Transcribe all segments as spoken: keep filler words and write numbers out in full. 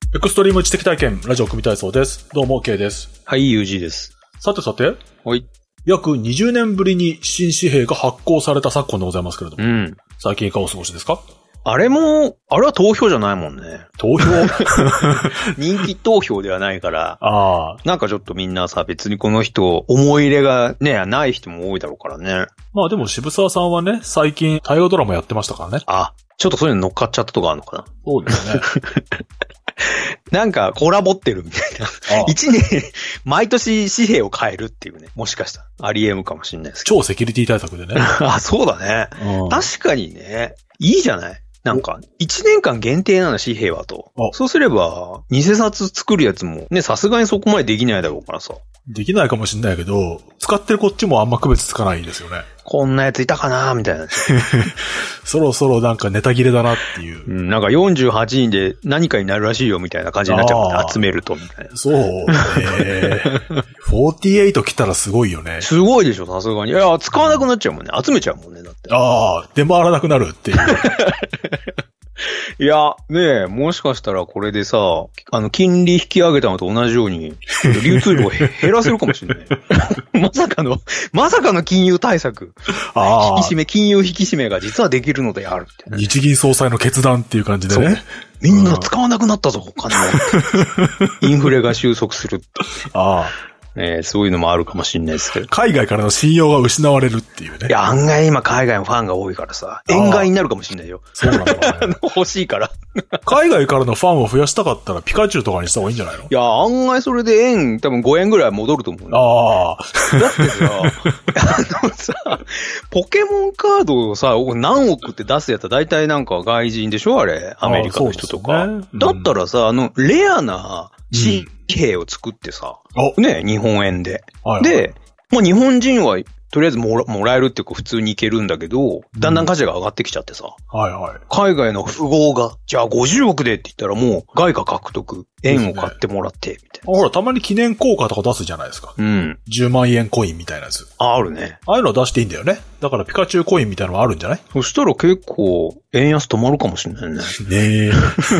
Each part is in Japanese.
エクストリーム知的体験、ラジオ組体操です。どうも、K です。 はい、ユージー です。 さてさて、 はい。 約にじゅうねんぶりに新紙幣が発行された昨今でございますけれども、うん、最近いかがお過ごしですか？ あれも、あれは投票じゃないもんね。 投票人気投票ではないから、 あなんかちょっとみんなさ、別にこの人、思い入れがね、ない人も多いだろうからね。 まあでも渋沢さんはね、最近大河ドラマやってましたからね。 あ、ちょっとそういうの乗っかっちゃったとこあるのかな。 そうですね。 なんかコラボってるみたいな。一年、毎年紙幣を変えるっていうね。もしかしたらあり得るかもしれないですけど。 超セキュリティ対策でね。 あ、そうだね、うん。確かにね。いいじゃない。なんか、一年間限定なの紙幣はと。そうすれば、偽札作るやつもね、さすがにそこまでできないだろうからさ。 できないかもしれないけど、使ってるこっちもあんま区別つかないですよね。 こんなやついたかなみたいな。 そろそろなんかネタ切れだなっていう。 うん、なんかよんじゅうはちにんで何かになるらしいよみたいな感じになっちゃうね。集めるとみたいな。 そう。えー、よんじゅうはち来たらすごいよね。 すごいでしょ、さすがに。いや、使わなくなっちゃうもんね。集めちゃうもんね、だって。 ああ、出回らなくなるっていう。 いや、ねえ、もしかしたらこれでさ、あの、金利引き上げたのと同じように、流通量を減らせるかもしれない。まさかの、まさかの金融対策。あ引き締め、金融引き締めが実はできるのであるって、ね。 日銀総裁の決断っていう感じでね。 みんな使わなくなったぞ、お金を。インフレが収束するって。ああ。えー、そういうのもあるかもしれないですけど。 海外からの信用が失われるっていうね。 いや、案外今海外のファンが多いからさ、円買いになるかもしれないよ。 そうなんだね。 欲しいから。 海外からのファンを増やしたかったらピカチュウとかにした方がいいんじゃないの？ いや、案外それで円多分ごえんぐらい戻ると思う。ああ。だってさ、あのさ、ポケモンカードをさ、何億って出すやつは大体なんか外人でしょあれ。アメリカの人とか。ねうん、だったらさ、あの、レアな紙幣を作ってさ、うん、ね、日本円で。はいはい、で、まあ、日本人はとりあえずもら、もらえるっていうか普通にいけるんだけど、だんだん価値が上がってきちゃってさ。うん、はいはい。海外の富豪が、じゃあごじゅうおくでって言ったらもう外貨獲得、円を買ってもらって、みたいな。 ほら、たまに記念硬貨とか出すじゃないですか。うん。じゅうまんえんコインみたいなやつ。 あ、あるね。 ああいうの出していいんだよね。だからピカチュウコインみたいなのあるんじゃない？ そしたら結構、円安止まるかもしれないね。ねえ。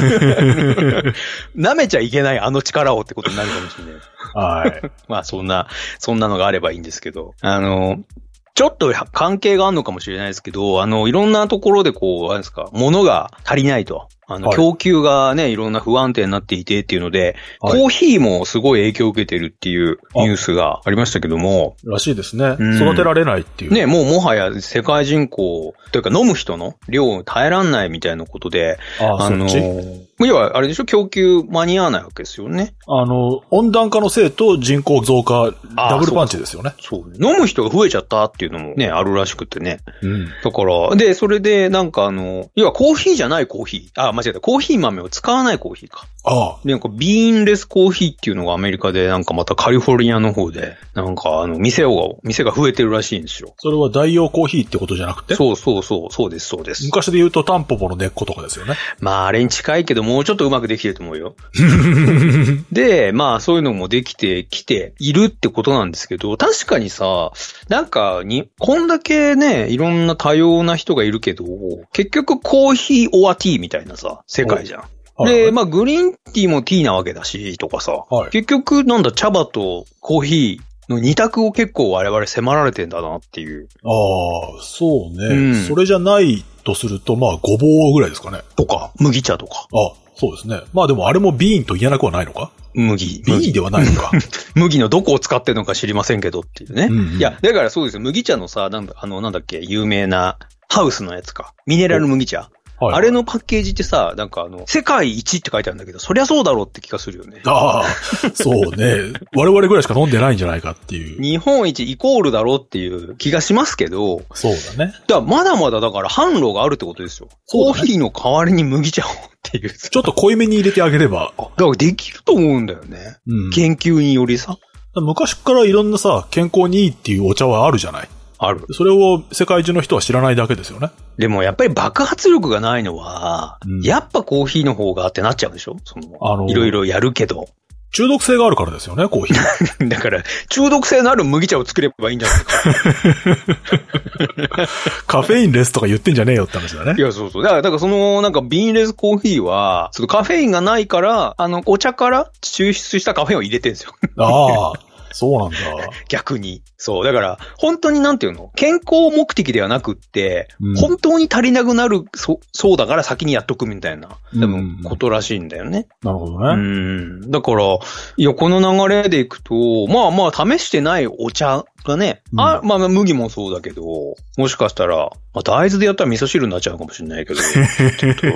舐めちゃいけないあの力をってことになるかもしれない。はい。まあそんな、そんなのがあればいいんですけど。あの、ちょっと関係があるのかもしれないですけど、あの、いろんなところでこう、あれですか、物が足りないと。あの、はい、供給がね、いろんな不安定になっていてっていうので、はい、コーヒーもすごい影響を受けてるっていうニュースがありましたけども。 らしいですね。うん、育てられないっていう。 ね、もうもはや世界人口、というか飲む人の量を耐えらんないみたいなことで、あ, あの、要はあれでしょ、供給間に合わないわけですよね。 あの、温暖化のせいと人口増加、ダブルパンチですよね。 そう。そう飲む人が増えちゃったっていうのもね、あるらしくてね。うん。だから、で、それでなんかあの、要はコーヒーじゃないコーヒー。あ、間違えた。コーヒー豆を使わないコーヒーか。ああ。で、なんかビーンレスコーヒーっていうのがアメリカでなんかまたカリフォルニアの方で、なんかあの、店を、店が増えてるらしいんですよ。 それは代用コーヒーってことじゃなくて？ そうそうそう、そうです、そうです。 昔で言うとタンポポの根っことかですよね。 まあ、あれに近いけど、もうちょっとうまくできてると思うよ。で、まあ、そういうのもできてきているってことなんですけど、確かにさ、なんかに、こんだけね、いろんな多様な人がいるけど、結局コーヒーオアティーみたいなさ、世界じゃん。はいはい、で、まあ、グリーンティーもティーなわけだし、とかさ、はい、結局、なんだ、茶葉とコーヒーの二択を結構我々迫られてんだなっていう。 ああ、そうね、うん。それじゃないとすると、まあ、ごぼうぐらいですかね。 とか、麦茶とか。 あ、そうですね。まあでもあれもビーンと言えなくはないのか？ 麦。 ビーンではないのか。 麦のどこを使ってるのか知りませんけどっていうね。うんうん、いや、だからそうですよ。麦茶のさ、なんだ、あの、なんだっけ、有名なハウスのやつか。ミネラル麦茶。はいはい、あれのパッケージってさ、なんかあの、世界一って書いてあるんだけど、そりゃそうだろうって気がするよね。 ああ、そうね。我々ぐらいしか飲んでないんじゃないかっていう。 日本一イコールだろうっていう気がしますけど。 そうだね。 だからまだまだだから販路があるってことですよ。コーヒーの代わりに麦茶をっていう。 ちょっと濃いめに入れてあげれば。 だからできると思うんだよね。うん、研究によりさ。 昔からいろんなさ、健康にいいっていうお茶はあるじゃない。 ある。 それを世界中の人は知らないだけですよね。 でもやっぱり爆発力がないのは、うん、やっぱコーヒーの方がってなっちゃうでしょその、あのー、いろいろやるけど。 中毒性があるからですよね、コーヒー。だから、中毒性のある麦茶を作ればいいんじゃないか。 カフェインレスとか言ってんじゃねえよって話だね。 いや、そうそう。だから、だからその、なんかビーンレスコーヒーは、そのカフェインがないから、あの、お茶から抽出したカフェインを入れてるんですよ。 ああ。そうなんだ。 逆に。そう。だから、本当になんていうの健康目的ではなくって、うん、本当に足りなくなる、そ、そうだから先にやっとくみたいな、多分、ことらしいんだよね。 なるほどね。 うん。だから、いや、この流れでいくと、まあまあ、試してないお茶がね、うん、あ、まあ、麦もそうだけど、もしかしたら、まあ、大豆でやったら味噌汁になっちゃうかもしれないけど、ちょっと、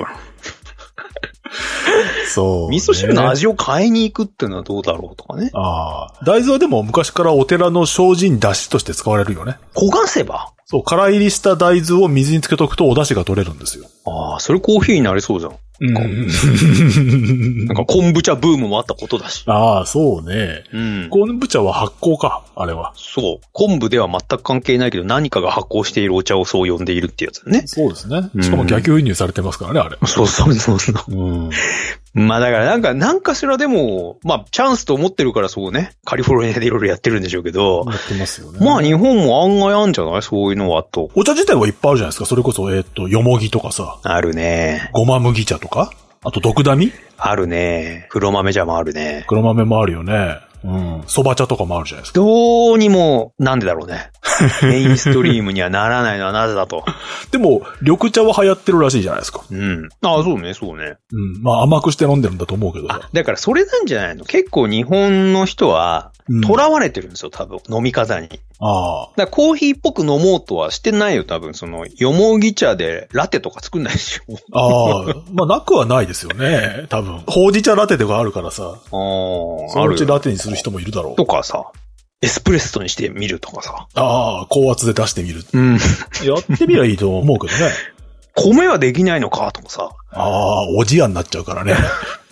そう、ね。 味噌汁の味を変えに行くっていうのはどうだろうとかね。 ああ。大豆はでも昔からお寺の精進出汁として使われるよね。 焦がせば？ そう、空入りした大豆を水につけとくとお出汁が取れるんですよ。 ああ、それコーヒーになりそうじゃん。うん。なんか昆布茶ブームもあったことだし。 ああ、そうね。 うん。 昆布茶は発酵か、あれは。 そう。昆布では全く関係ないけど何かが発酵しているお茶をそう呼んでいるってやつだね。 そうですね。しかも逆輸入されてますからね、あれ。 そうそうそうそう。うん。まあだからなんか、なんかしらでも、まあチャンスと思ってるからそうね、カリフォルニアでいろいろやってるんでしょうけど。 やってますよね。 まあ日本も案外あんじゃないそういうのはと。 お茶自体はいっぱいあるじゃないですか。それこそ、えっと、よもぎとかさ。 あるね。 ごま麦茶とか。あと、毒ダミあるね。黒豆茶もあるね。 黒豆もあるよね。うん。蕎麦茶とかもあるじゃないですか。 どうにも、なんでだろうね。メインストリームにはならないのはなぜだと。 でも、緑茶は流行ってるらしいじゃないですか。 うん。ああ、そうね、そうね。 うん。まあ甘くして飲んでるんだと思うけど。 あ、だからそれなんじゃないの？結構日本の人は、囚われてるんですよ、多分。飲み方に。 ああ。 だからコーヒーっぽく飲もうとはしてないよ、多分。その、よもぎ茶でラテとか作んないでしょ。 ああ。まあ、なくはないですよね。多分。ほうじ茶ラテとかあるからさ。ああ。そのうちラテにする人もいるだろう。 とかさ。エスプレッソにしてみるとかさ。 ああ、高圧で出してみる。 うん。 やってみりゃいいと思うけどね。 米はできないのかとかさ。 ああ、おじやになっちゃうからね。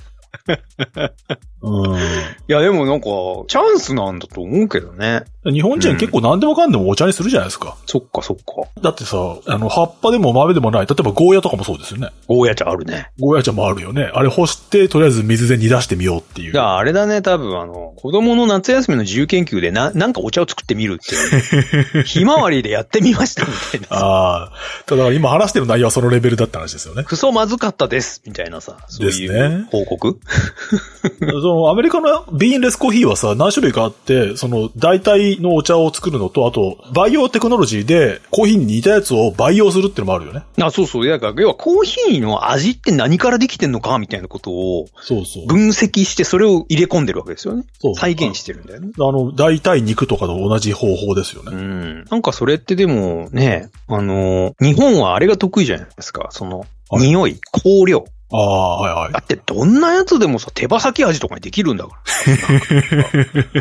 うん。いや、でもなんか、チャンスなんだと思うけどね。 日本人結構何でもかんでもお茶にするじゃないですか。うん、 そっかそっか。 だってさ、あの、葉っぱでも豆でもない。例えばゴーヤとかもそうですよね。 ゴーヤ茶あるね。 ゴーヤ茶もあるよね。あれ干して、とりあえず水で煮出してみようっていう。 いや、あれだね、多分あの、子供の夏休みの自由研究でな、なんかお茶を作ってみるっていう。ひまわりでやってみましたみたいな。ああ。ただ今話してる内容はそのレベルだった話ですよね。 クソまずかったです、みたいなさ。そういう報告そのアメリカのビーンレスコーヒーはさ、何種類かあって、その代替のお茶を作るのと、あと、培養テクノロジーでコーヒーに似たやつを培養するっていうのもあるよね。 あ、そうそう。だから、要はコーヒーの味って何からできてんのかみたいなことを、 そうそう。 分析してそれを入れ込んでるわけですよね。そう。再現してるんだよね。 あの、代替肉とかと同じ方法ですよね。 うん。なんかそれってでもね、あの、日本はあれが得意じゃないですか。その、匂い、香料。 ああ、はいはい。 だってどんなやつでもさ、手羽先味とかにできるんだから。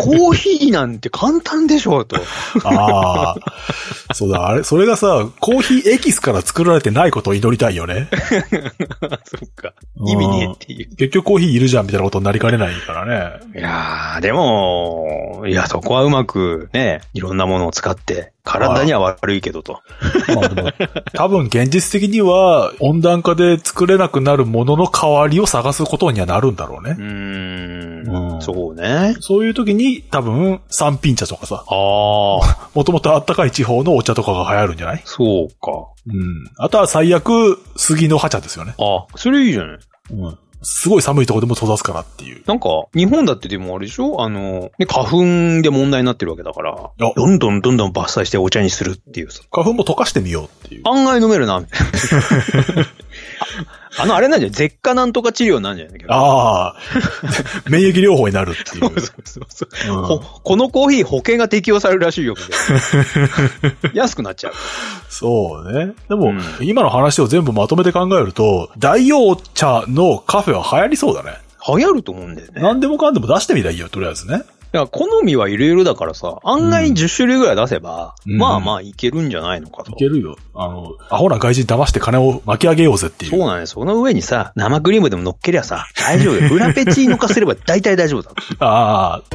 コーヒーなんて簡単でしょ、と。 ああ。そうだ、あれ、それがさ、コーヒーエキスから作られてないことを祈りたいよね。 そっか。意味ねえっていう。 結局コーヒーいるじゃんみたいなことになりかねないからね。 いやー、でも、いや、そこはうまくね、いろんなものを使って、体には悪いけどと。 まあでも多分現実的には温暖化で作れなくなるものの代わりを探すことにはなるんだろうね。 うーん。うん、そうね。 そういう時に多分三品茶とかさ。 ああ。 もともと暖かい地方のお茶とかが流行るんじゃない？ そうか。 うん。あとは最悪杉の葉茶ですよね。 ああ、それいいじゃない。 うん。すごい寒いとこでも閉ざすからっていう。 なんか、日本だってでもあれでしょあの、ね、花粉で問題になってるわけだから、どんどんどんどん伐採してお茶にするっていうさ。 花粉も溶かしてみようっていう。 案外飲めるな、みたいな。あの、あれなんじゃない舌下なんとか治療なんじゃないああ。免疫療法になるっていう。 そうそうそう、うんこ。このコーヒー保険が適用されるらしいよ、安くなっちゃう。 そうね。でも、うん、今の話を全部まとめて考えると、大洋茶のカフェは流行りそうだね。 流行ると思うんだよね。 何でもかんでも出してみたらいいよ、とりあえずね。 いや、好みはいろいろだからさ、案外じゅっ種類ぐらい出せば、うん、まあまあいけるんじゃないのかと。 いけるよ。あの、アホな外人騙して金を巻き上げようぜっていう。 そうなんです。その上にさ、生クリームでも乗っけりゃさ、大丈夫よ。フラペチーノ化すれば大体大丈夫だ。 ああ。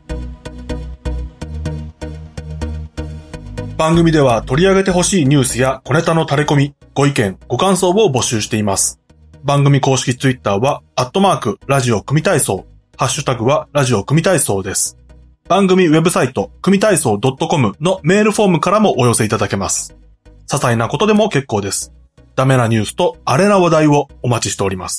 番組では取り上げてほしいニュースや小ネタの垂れ込み、ご意見、ご感想を募集しています。番組公式ツイッターは、アットマーク、ラジオ組体操。 ハッシュタグはラジオ組体操です。番組ウェブサイト、組体操 .com のメールフォームからもお寄せいただけます。些細なことでも結構です。ダメなニュースとアレな話題をお待ちしております。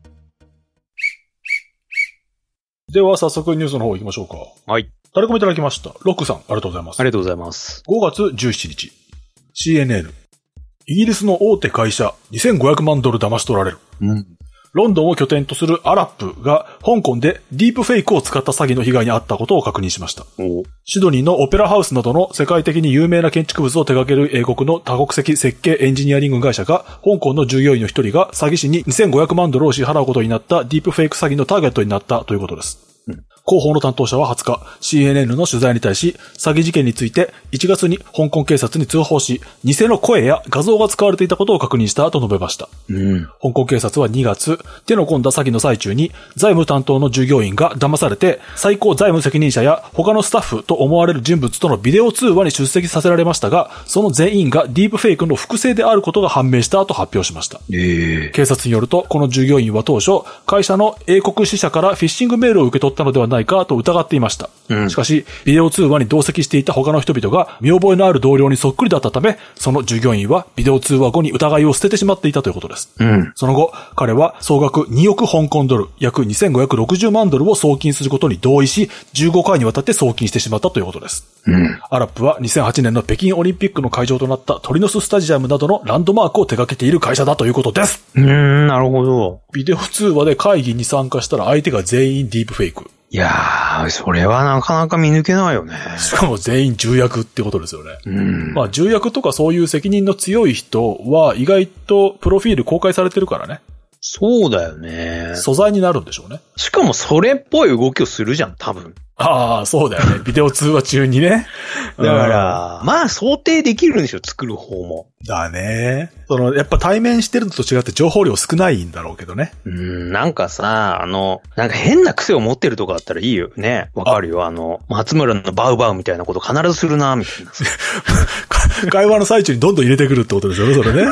では早速ニュースの方行きましょうか。 はい。 タレコミいただきました。ロックさん、ありがとうございます。 ありがとうございます。 ごがつじゅうしちにち、シーエヌエヌ。イギリスの大手会社にせんごひゃくまんドル騙し取られる。 うん。 ロンドンを拠点とするアラップが香港でディープフェイクを使った詐欺の被害に遭ったことを確認しました。シドニーのオペラハウスなどの世界的に有名な建築物を手掛ける英国の多国籍設計エンジニアリング会社が香港の従業員の一人が詐欺師ににせんごひゃくまんドルを支払うことになったディープフェイク詐欺のターゲットになったということです。うん広報の担当者ははつか シーエヌエヌ の取材に対し詐欺事件についていちがつに香港警察に通報し偽の声や画像が使われていたことを確認したと述べました、うん、香港警察はにがつ手の込んだ詐欺の最中に財務担当の従業員が騙されて最高財務責任者や他のスタッフと思われる人物とのビデオ通話に出席させられましたがその全員がディープフェイクの複製であることが判明したと発表しました、えー、警察によるとこの従業員は当初会社の英国支社からフィッシングメールを受け取ったのではないかと疑っていました、うん、しかしビデオ通話に同席していた他の人々が見覚えのある同僚にそっくりだったためその従業員はビデオ通話後に疑いを捨ててしまっていたということです、うん、その後彼は総額におく香港ドル約にせんごひゃくろくじゅうまんドルを送金することに同意しじゅうごかいにわたって送金してしまったということです、うん、アラップはにせんはちねんの北京オリンピックの会場となったトリノススタジアムなどのランドマークを手掛けている会社だということです。 うーん、なるほど。 ビデオ通話で会議に参加したら相手が全員ディープフェイク。 いやー、それはなかなか見抜けないよね。 しかも全員重役ってことですよね。うん。まあ重役とかそういう責任の強い人は意外とプロフィール公開されてるからね。 そうだよね。 素材になるんでしょうね。 しかもそれっぽい動きをするじゃん、多分。 ああ、そうだよね。ビデオ通話中にね。 だから、まあ想定できるんでしょ、作る方も。 だね。その、やっぱ対面してるのと違って情報量少ないんだろうけどね。 うん、なんかさ、あの、なんか変な癖を持ってるとかだったらいいよね。わかるよ。あの、松村のバウバウみたいなこと必ずするな、みたいな。 会話の最中にどんどん入れてくるってことですよね、それね。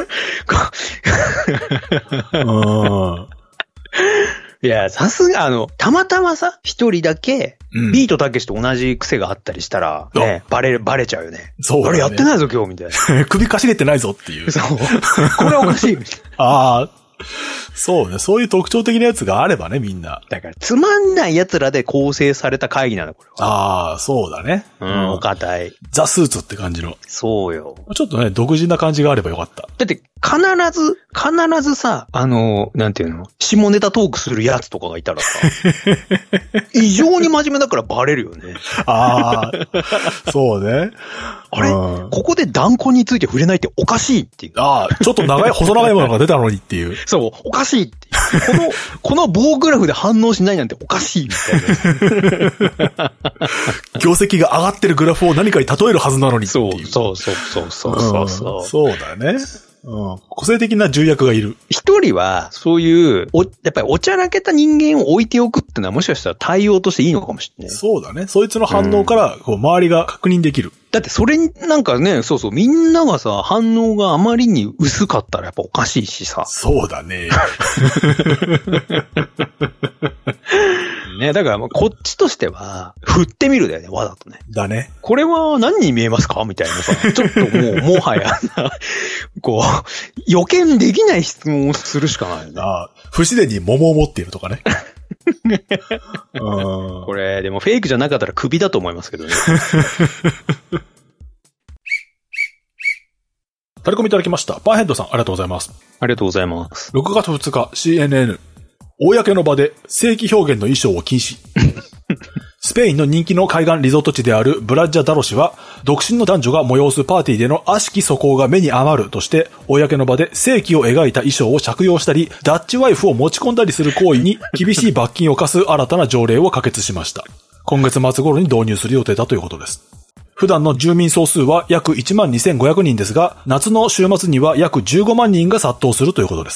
うん。いや、さすが、あの、たまたまさ、一人だけ、うん、ビートたけしと同じ癖があったりしたら、ね、バレ、バレちゃうよね。そうだね。あれやってないぞ、今日、みたいな。 首かしげてないぞっていう。 そう。これはおかしい、みたいな。 ああ。そうね。そういう特徴的なやつがあればね、みんな。 だから、つまんない奴らで構成された会議なんだ、これは。 ああ、そうだね。 うん、お堅い。 ザ・スーツって感じの。 そうよ。 ちょっとね、独自な感じがあればよかった。 だって、必ず、必ずさ、あの、なんていうの、下ネタトークするやつとかがいたらさ、異常に真面目だからバレるよね。ああ、そうね。 あれ、うん、ここで断固について触れないっておかしいっていう。 ああ、ちょっと長い、細長いものが出たのにっていう。 そう、おかしいっていう。この、この棒グラフで反応しないなんておかしいみたいな。 業績が上がってるグラフを何かに例えるはずなのにっていう。 そう、そうそうそうそうそう、 うん。そうだね。うん、個性的な重役がいる。 一人は、そういう、お、やっぱりおちゃらけた人間を置いておくってのはもしかしたら対応としていいのかもしれない。 そうだね。そいつの反応から、こう、周りが確認できる。 だってそれになんかね、そうそう、みんながさ、反応があまりに薄かったらやっぱおかしいしさ。 そうだね。 ね、だからこっちとしては、振ってみるだよね、わざとね。 だね。 これは何に見えますかみたいなさ、ちょっともう、もはや、こう、予見できない質問をするしかないよね。 ああ、不自然に桃を持っているとかね。 これ、でもフェイクじゃなかったら首だと思いますけどね。 タレコミいただきました。パーヘッドさん、ありがとうございます。 ありがとうございます。 ろくがつふつか、シーエヌエヌ。公の場で性器表現の衣装を禁止。スペインの人気の海岸リゾート地であるブラッジャダロ市は、独身の男女が催すパーティーでの悪しき素行が目に余るとして、公の場で性器を描いた衣装を着用したり、ダッチワイフを持ち込んだりする行為に厳しい罰金を課す新たな条例を可決しました。今月末頃に導入する予定だということです。普段の住民総数は約いちまんにせんごひゃくにんですが、夏の週末には約じゅうごまんにんが殺到するということです。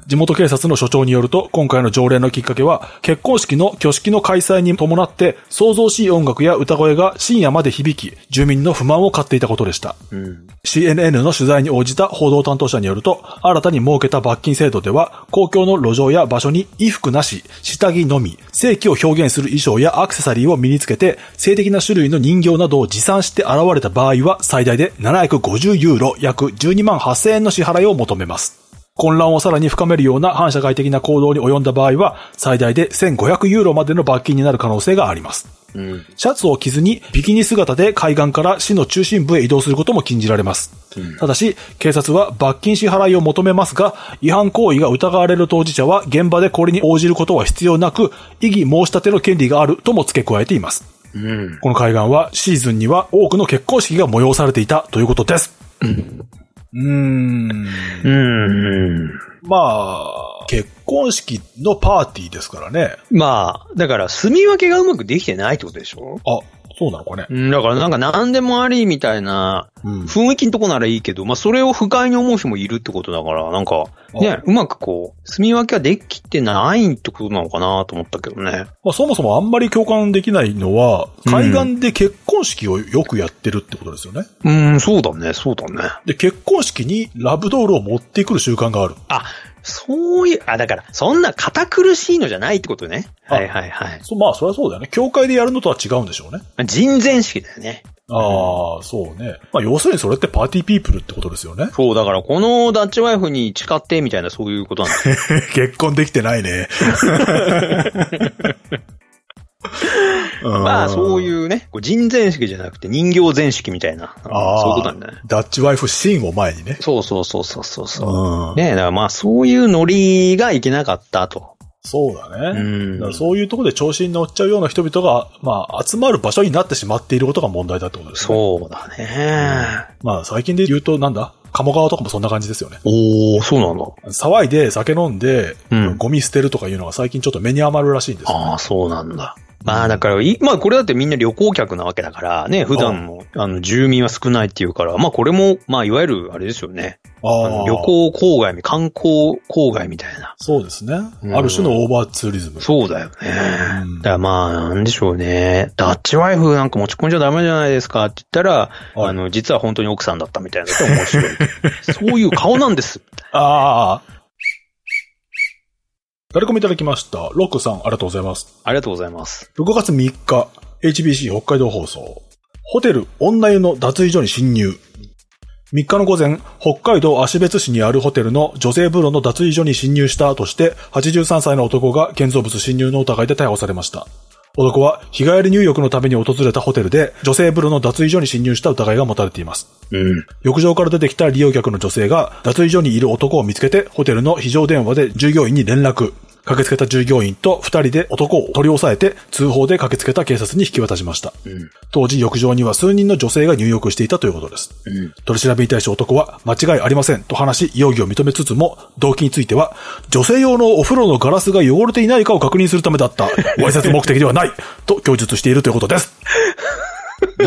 地元警察の署長によると、今回の条例のきっかけは、結婚式の挙式の開催に伴って、騒々しい音楽や歌声が深夜まで響き、住民の不満を買っていたことでした。うん、シーエヌエヌ の取材に応じた報道担当者によると、新たに設けた罰金制度では、公共の路上や場所に衣服なし、下着のみ、性器を表現する衣装やアクセサリーを身につけて、性的な種類の人形などを持参して現れた場合は、最大でななひゃくごじゅうユーロ、約じゅうにまんはっせんえんの支払いを求めます。混乱をさらに深めるような反社会的な行動に及んだ場合は、最大でせんごひゃくユーロまでの罰金になる可能性があります。うん、シャツを着ずにビキニ姿で海岸から市の中心部へ移動することも禁じられます。うん、ただし、警察は罰金支払いを求めますが、違反行為が疑われる当事者は現場でこれに応じることは必要なく、異議申し立ての権利があるとも付け加えています。うん、この海岸はシーズンには多くの結婚式が催されていたということです。うんうーん。うーん。まあ、結婚式のパーティーですからね。 まあ、だから住み分けがうまくできてないってことでしょ？ あ、そうなのかね。 だからなんか何でもありみたいな雰囲気のとこならいいけど、うん、まあそれを不快に思う人もいるってことだから、なんかね、うまくこう、住み分けはできてないってことなのかなと思ったけどね。 まあそもそもあんまり共感できないのは、海岸で結婚式をよくやってるってことですよね。 うん、うんそうだね、そうだね。 で、結婚式にラブドールを持ってくる習慣がある。 あ、そういう、あ、だから、そんな堅苦しいのじゃないってことね。はいはいはい。 そう、まあ、それはそうだよね。教会でやるのとは違うんでしょうね。 人前式だよね。 ああ、うん、そうね。まあ、要するにそれってパーティーピープルってことですよね。 そう、だから、このダッチワイフに誓ってみたいな、そういうことなんだ。 結婚できてないね。 まあ、そういうね、人前式じゃなくて人形前式みたいな。そういうことなんだね。 ダッチワイフシーンを前にね。 そうそうそうそうそうそう。ねえ、だからまあ、そういうノリがいけなかったと。 そうだね。うん、だからそういうところで調子に乗っちゃうような人々が、まあ、集まる場所になってしまっていることが問題だってことですね。 そうだね。 うん、まあ、最近で言うとなんだ鴨川とかもそんな感じですよね。 おー、そうなんだ。 騒いで酒飲んで、うん、ゴミ捨てるとかいうのが最近ちょっと目に余るらしいんですよ、ね。 ああ、そうなんだ。まあだから、まあこれだってみんな旅行客なわけだからね、普段もあの住民は少ないっていうから、まあこれも、まあいわゆるあれですよね。あ旅行郊外、観光郊外みたいな。 そうですね。うん、ある種のオーバーツーリズム。 そうだよね。うん、だからまあなんでしょうね。ダッチワイフなんか持ち込んじゃダメじゃないですかって言ったら、はい、あの、実は本当に奥さんだったみたいなと面白い。そういう顔なんです。 ああ。誰かもいただきました。ロックさん、ありがとうございます。 ありがとうございます。 ろくがつみっか、エイチビーシー 北海道放送。ホテル、女湯の脱衣所に侵入。みっかの午前、北海道芦別市にあるホテルの女性風呂の脱衣所に侵入したとして、はちじゅうさんさいの男が建造物侵入の疑いで逮捕されました。男は日帰り入浴のために訪れたホテルで女性風呂の脱衣所に侵入した疑いが持たれています。うん、浴場から出てきた利用客の女性が脱衣所にいる男を見つけてホテルの非常電話で従業員に連絡。駆けつけた従業員と二人で男を取り押さえて通報で駆けつけた警察に引き渡しました。うん、当時浴場には数人の女性が入浴していたということです。うん、取り調べに対し男は間違いありませんと話し容疑を認めつつも動機については女性用のお風呂のガラスが汚れていないかを確認するためだった。わいせつ目的ではないと供述しているということです。う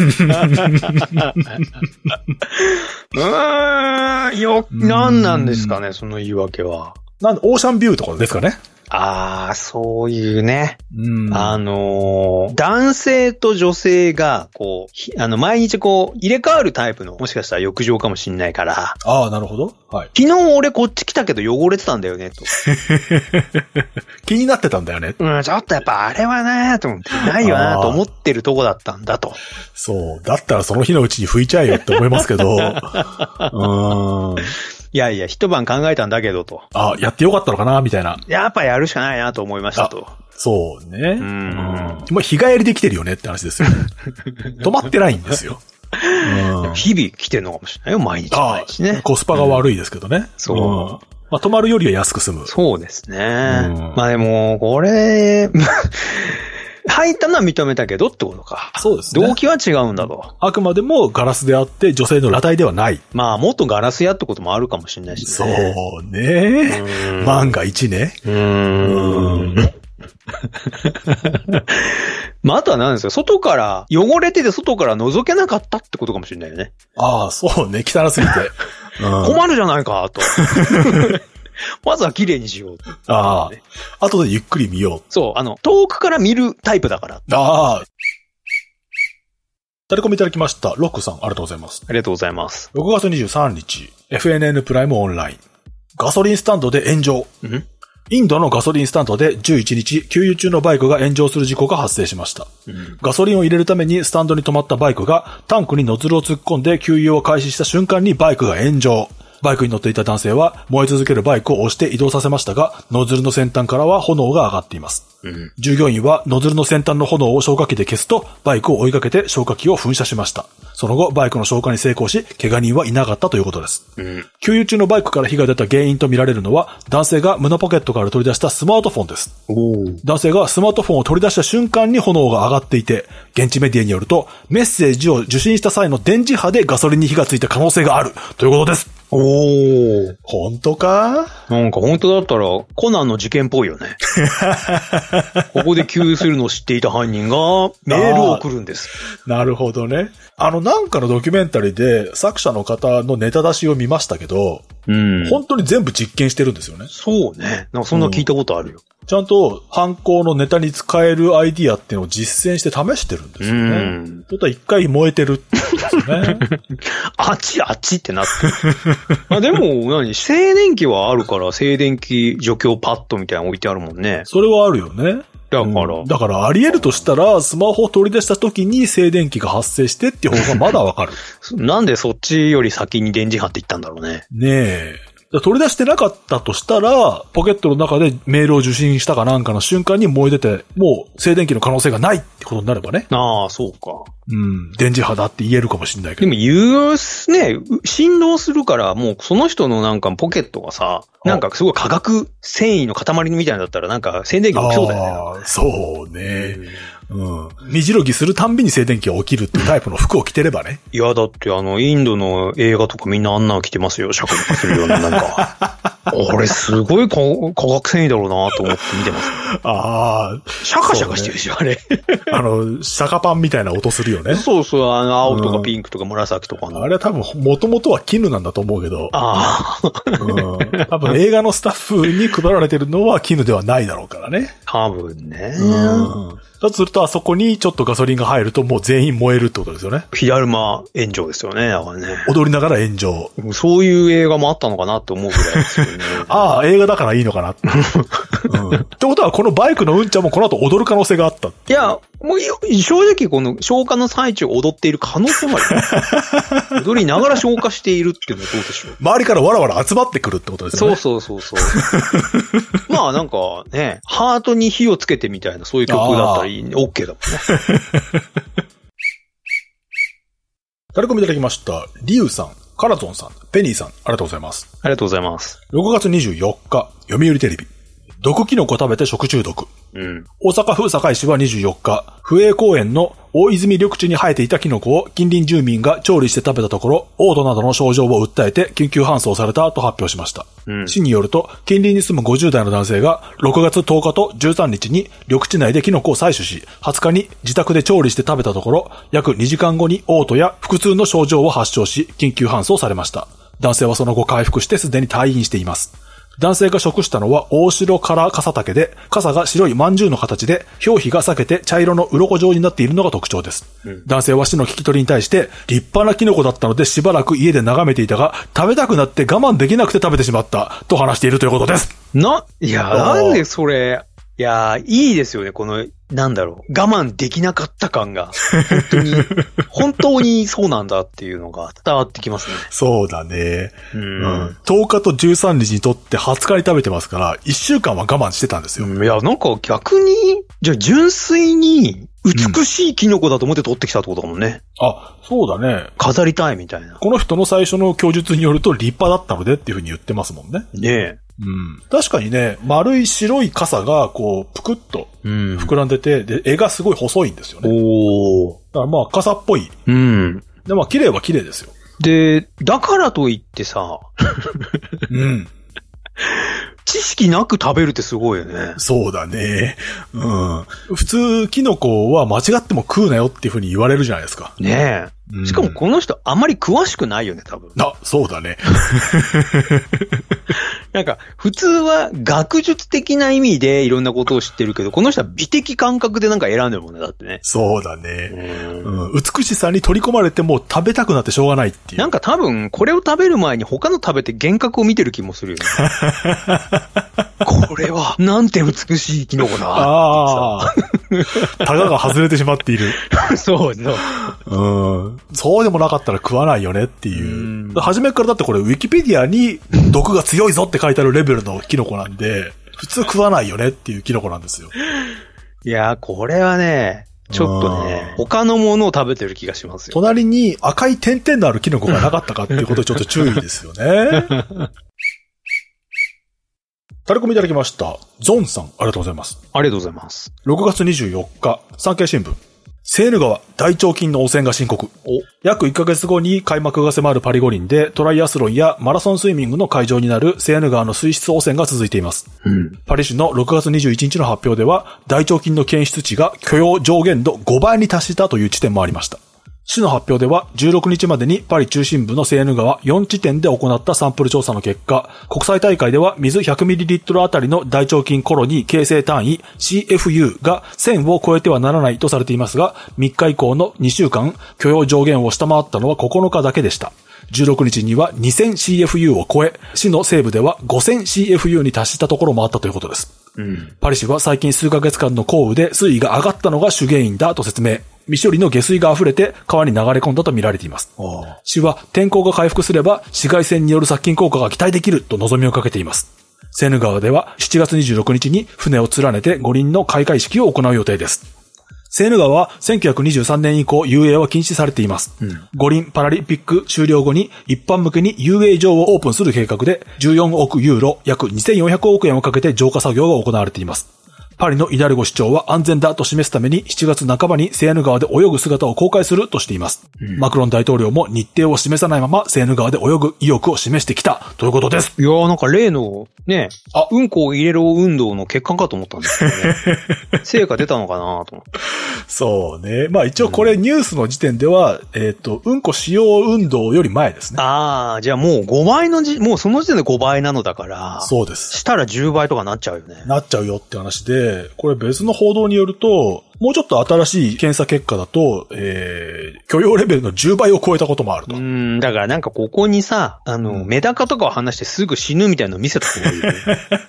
ーん、よ、何なんですかね、その言い訳は。 なんで、オーシャンビューとかですかね。 ああ、そういうね。うん、あのー、男性と女性が、こう、あの、毎日こう、入れ替わるタイプの、もしかしたら浴場かもしんないから。 ああ、なるほど。はい。 昨日俺こっち来たけど汚れてたんだよね、と。 気になってたんだよね。 うん、ちょっとやっぱあれはなと思って、ないよなと思ってるとこだったんだと。 そう。だったらその日のうちに拭いちゃえよって思いますけど。うーん。 いやいや、一晩考えたんだけどと。 あ、やってよかったのかなみたいな。 やっぱやるしかないなと思いましたと。 そうね。うん。うん、もう日帰りで来てるよねって話ですよ。止まってないんですよ。 うん、日々来てるのかもしれないよ、毎日毎日ね。 コスパが悪いですけどね。うん、そう。うん、まあ、泊まるよりは安く済む。 そうですね。うん、まあでも、これ、入ったのは認めたけどってことか。 そうですね。 動機は違うんだと。 あくまでもガラスであって女性の裸体ではない。 まあ、もっとガラス屋ってこともあるかもしれないしね。 そうね。万が一ね。うーん。 まあ、あとは何ですか、外から、汚れてて外から覗けなかったってことかもしれないよね。 ああ、そうね。汚すぎて。 うん、困るじゃないか、と。 まずは綺麗にしよう、ね。 ああ。後でゆっくり見よう。 そう、あの、遠くから見るタイプだから。 ああ。タレコミいただきました。ロックさん、ありがとうございます。 ありがとうございます。 ろくがつにじゅうさんにち、エフエヌエヌ プライムオンライン。ガソリンスタンドで炎上。 んインドのガソリンスタンドでじゅういちにち、給油中のバイクが炎上する事故が発生しました。うん、ガソリンを入れるためにスタンドに止まったバイクがタンクにノズルを突っ込んで給油を開始した瞬間にバイクが炎上。バイクに乗っていた男性は燃え続けるバイクを押して移動させましたが、ノズルの先端からは炎が上がっています。うん、従業員はノズルの先端の炎を消火器で消すと、バイクを追いかけて消火器を噴射しました。その後、バイクの消火に成功し、怪我人はいなかったということです。うん、給油中のバイクから火が出た原因とみられるのは、男性が胸ポケットから取り出したスマートフォンです。男性がスマートフォンを取り出した瞬間に炎が上がっていて、現地メディアによると、メッセージを受信した際の電磁波でガソリンに火がついた可能性があるということです。 おー。 本当か？ なんか本当だったら、コナンの事件っぽいよね。ここで給油するのを知っていた犯人がメールを送るんです。 なるほどね。あの、なんかのドキュメンタリーで作者の方のネタ出しを見ましたけど、うん、本当に全部実験してるんですよね。 そうね。なんかそんな聞いたことあるよ。 うん、ちゃんと犯行のネタに使えるアイディアっていうのを実践して試してるんですよね。うん。ということは一回燃えてるってことですね。 あっちあっちってなってる。あでも何静電気はあるから静電気除去パッドみたいなの置いてあるもんね。 それはあるよね。 だから、 うん。だからあり得るとしたら、スマホを取り出した時に静電気が発生してっていう方がまだわかる。 なんでそっちより先に電磁波って言ったんだろうね。 ねえ。取り出してなかったとしたら、ポケットの中でメールを受信したかなんかの瞬間に燃え出て、もう静電気の可能性がないってことになればね。 ああ、そうか。 うん。電磁波だって言えるかもしれないけど。 でも言う、ね、振動するから、もうその人のなんかポケットがさ、なんかすごい化学繊維の塊みたいだったらなんか静電気起きそうだよね。 ああ、そうね。うん。身白ぎするたんびに静電気が起きるっていうタイプの服を着てればね。 いや、だってあの、インドの映画とかみんなあんなの着てますよ。シャカシャカするような、なんか。これすごい化学繊維だろうなと思って見てます。 ああ。 シャカシャカしてるでしょ、ね、あれ。 あの、シャカパンみたいな音するよね。 そうそう、あの、青とかピンクとか紫とかの。 うん、あれは多分、もともとは絹なんだと思うけど。 ああ。 うん。多分映画のスタッフに配られてるのは絹ではないだろうからね。 多分ね。 うん。だとすると、あそこにちょっとガソリンが入るともう全員燃えるってことですよね。 火だるま炎上ですよね。だからね。 踊りながら炎上。 そういう映画もあったのかなって思うぐらいですよね。 ああ、映画だからいいのかなって。うん。ってことは、このバイクのうんちゃんもこの後踊る可能性があった。 いや、もう正直この消火の最中踊っている可能性もある。踊りながら消火しているっていうのはどうでしょう。 周りからわらわら集まってくるってことですよね。 そうそうそうそう。まあなんかね、ハートに火をつけてみたいなそういう曲だったらいい、OK だもんね。 タレコミいただきました。リュウさん、カラゾンさん、ペニーさん、ありがとうございます。 ありがとうございます。 ろくがつにじゅうよっか、読売テレビ。毒キノコ食べて食中毒。うん、大阪府堺市はにじゅうよっか、府営公園の大泉緑地に生えていたキノコを近隣住民が調理して食べたところ、嘔吐などの症状を訴えて緊急搬送されたと発表しました。うん、市によると、近隣に住むごじゅうだいの男性がろくがつとおかとじゅうさんにちに緑地内でキノコを採取し、はつかに自宅で調理して食べたところ、約にじかんごに嘔吐や腹痛の症状を発症し、緊急搬送されました。男性はその後回復してすでに退院しています。男性が食したのは大白から笠竹で、笠が白い饅頭の形で、表皮が裂けて茶色の鱗状になっているのが特徴です。うん、男性は市の聞き取りに対して、立派なキノコだったのでしばらく家で眺めていたが、食べたくなって我慢できなくて食べてしまった、と話しているということです。 な、いや、なんでそれ、いや、いいですよね、この、なんだろう、我慢できなかった感が、本当に、本当にそうなんだっていうのが伝わってきますね。 そうだね。うん、うん。とおかとじゅうさんにちにとってはつかに食べてますから、いっしゅうかんは我慢してたんですよ。 いや、なんか逆に、じゃあ純粋に美しいキノコだと思って取ってきたってことだもんね。 うん、あ、そうだね。 飾りたいみたいな。 この人の最初の供述によると立派だったのでっていうふうに言ってますもんね。 ねえ。 うん、確かにね、丸い白い傘が、こう、ぷくっと膨らんでて、うん、で、絵がすごい細いんですよね。おー。だからまあ、傘っぽい。うん。で、まあ、綺麗は綺麗ですよ。 で、だからといってさ、うん。知識なく食べるってすごいよね。 そうだね。うん。普通、キノコは間違っても食うなよっていう風に言われるじゃないですか。 ねえ。うん、しかもこの人あんまり詳しくないよね、多分。 あ、そうだね。 なんか、普通は学術的な意味でいろんなことを知ってるけど、この人は美的感覚でなんか選んでるもんね、だってね。 そうだね。うん、美しさに取り込まれてもう食べたくなってしょうがないっていう。 なんか多分、これを食べる前に他の食べて幻覚を見てる気もするよね。これは、なんて美しいキノコだ。 ああ。タガが外れてしまっている。 そうそう。 うん。そうでもなかったら食わないよねっていう。う初めからだってこれウィキペディアに毒が強いぞって書いてあるレベルのキノコなんで、普通食わないよねっていうキノコなんですよ。 いやー、これはね、ちょっとね、他のものを食べてる気がしますよ。 隣に赤い点々のあるキノコがなかったかっていうことでちょっと注意ですよね。タレコミいただきました。ゾンさん、ありがとうございます。 ありがとうございます。 ろくがつにじゅうよっか、産経新聞。セーヌ川、大腸菌の汚染が深刻。約いっかげつごに開幕が迫るパリ五輪でトライアスロンやマラソンスイミングの会場になるセーヌ川の水質汚染が続いています。うん、パリ市のろくがつにじゅういちにちの発表では、大腸菌の検出値が許容上限度ごばいに達したという地点もありました。市の発表ではじゅうろくにちまでにパリ中心部のセーヌ川よんちてんで行ったサンプル調査の結果、国際大会では水 ひゃくミリリットル あたりの大腸菌コロニー形成単位 シーエフユー がせんを超えてはならないとされていますが、みっか以降のにしゅうかん許容上限を下回ったのはここのかだけでした。じゅうろくにちには にせんシーエフユー を超え、市の西部では ごせんシーエフユー に達したところもあったということです。うん、パリ市は最近数ヶ月間の降雨で水位が上がったのが主原因だと説明。未処理の下水が溢れて川に流れ込んだと見られています。市は天候が回復すれば紫外線による殺菌効果が期待できると望みをかけています。セーヌ川ではしちがつにじゅうろくにちに船を連ねて五輪の開会式を行う予定です。セーヌ川はせんきゅうひゃくにじゅうさんねん以降遊泳は禁止されています。うん、五輪パラリンピック終了後に一般向けに遊泳場をオープンする計画でじゅうよんおくユーロ約にせんよんひゃくおくえんをかけて浄化作業が行われています。パリのイダルゴ市長は安全だと示すためにしちがつなかばにセーヌ川で泳ぐ姿を公開するとしています。うん、マクロン大統領も日程を示さないままセーヌ川で泳ぐ意欲を示してきたということです。 いやーなんか例のね、あ、うんこを入れろ運動の結果かと思ったんですけどね。成果出たのかなと思って。 そうね。まあ一応これニュースの時点では、うん、えっと、うんこ使用運動より前ですね。 ああ、じゃあもうごばいのじ、もうその時点でごばいなのだから。 そうです。 したらじゅうばいとかなっちゃうよね。 なっちゃうよって話で、これ別の報道によると、もうちょっと新しい検査結果だと、えー、許容レベルのじゅうばいを超えたこともあると。 うん、だからなんかここにさ、あの、うん、メダカとかを話してすぐ死ぬみたいなの見せた方がいいよね。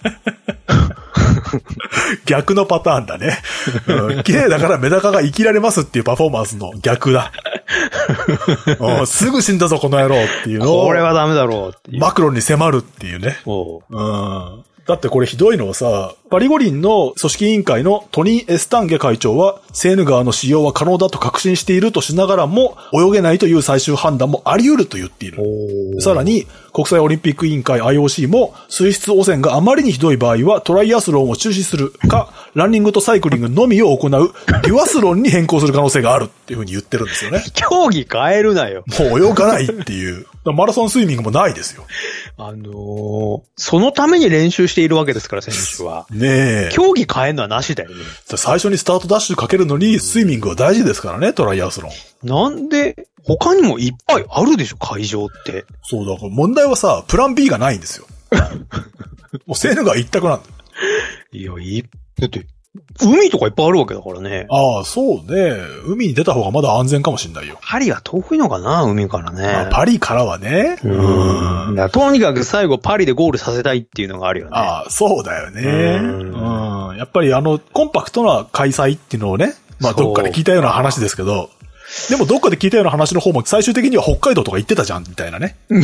逆のパターンだね。うん、綺麗だからメダカが生きられますっていうパフォーマンスの逆だ。すぐ死んだぞこの野郎っていうのを。 これはダメだろうっていう。 マクロンに迫るっていうね。おう、うんだってこれひどいのはさ、パリ五輪の組織委員会のトニー・エスタンゲ会長は、セーヌ川の使用は可能だと確信しているとしながらも、泳げないという最終判断もあり得ると言っている。さらに、国際オリンピック委員会 アイオーシー も、水質汚染があまりにひどい場合は、トライアスロンを中止するか、ランニングとサイクリングのみを行う、デュアスロンに変更する可能性があるっていうふうに言ってるんですよね。 競技変えるなよ。 もう泳がないっていう。マラソンスイミングもないですよ。 あのー、そのために練習しているわけですから、選手は。 ねえ。 競技変えるのはなしだよね。 最初にスタートダッシュかけるのに、スイミングは大事ですからね、トライアスロン。 なんで、他にもいっぱいあるでしょ、会場って。 そうだ、問題はさ、プラン B がないんですよ。もうセーヌ川一択なんだ。 いや、いい、だって、海とかいっぱいあるわけだからね。 ああ、そうね。海に出た方がまだ安全かもしれないよ。 パリは遠いのかな、海からね。 あ、パリからはね。 うん。うんだとにかく最後パリでゴールさせたいっていうのがあるよね。 ああ、そうだよね。うん。うんやっぱりあの、コンパクトな開催っていうのをね、まあどっかで聞いたような話ですけど、でもどっかで聞いたような話の方も最終的には北海道とか行ってたじゃん、みたいなね。うん。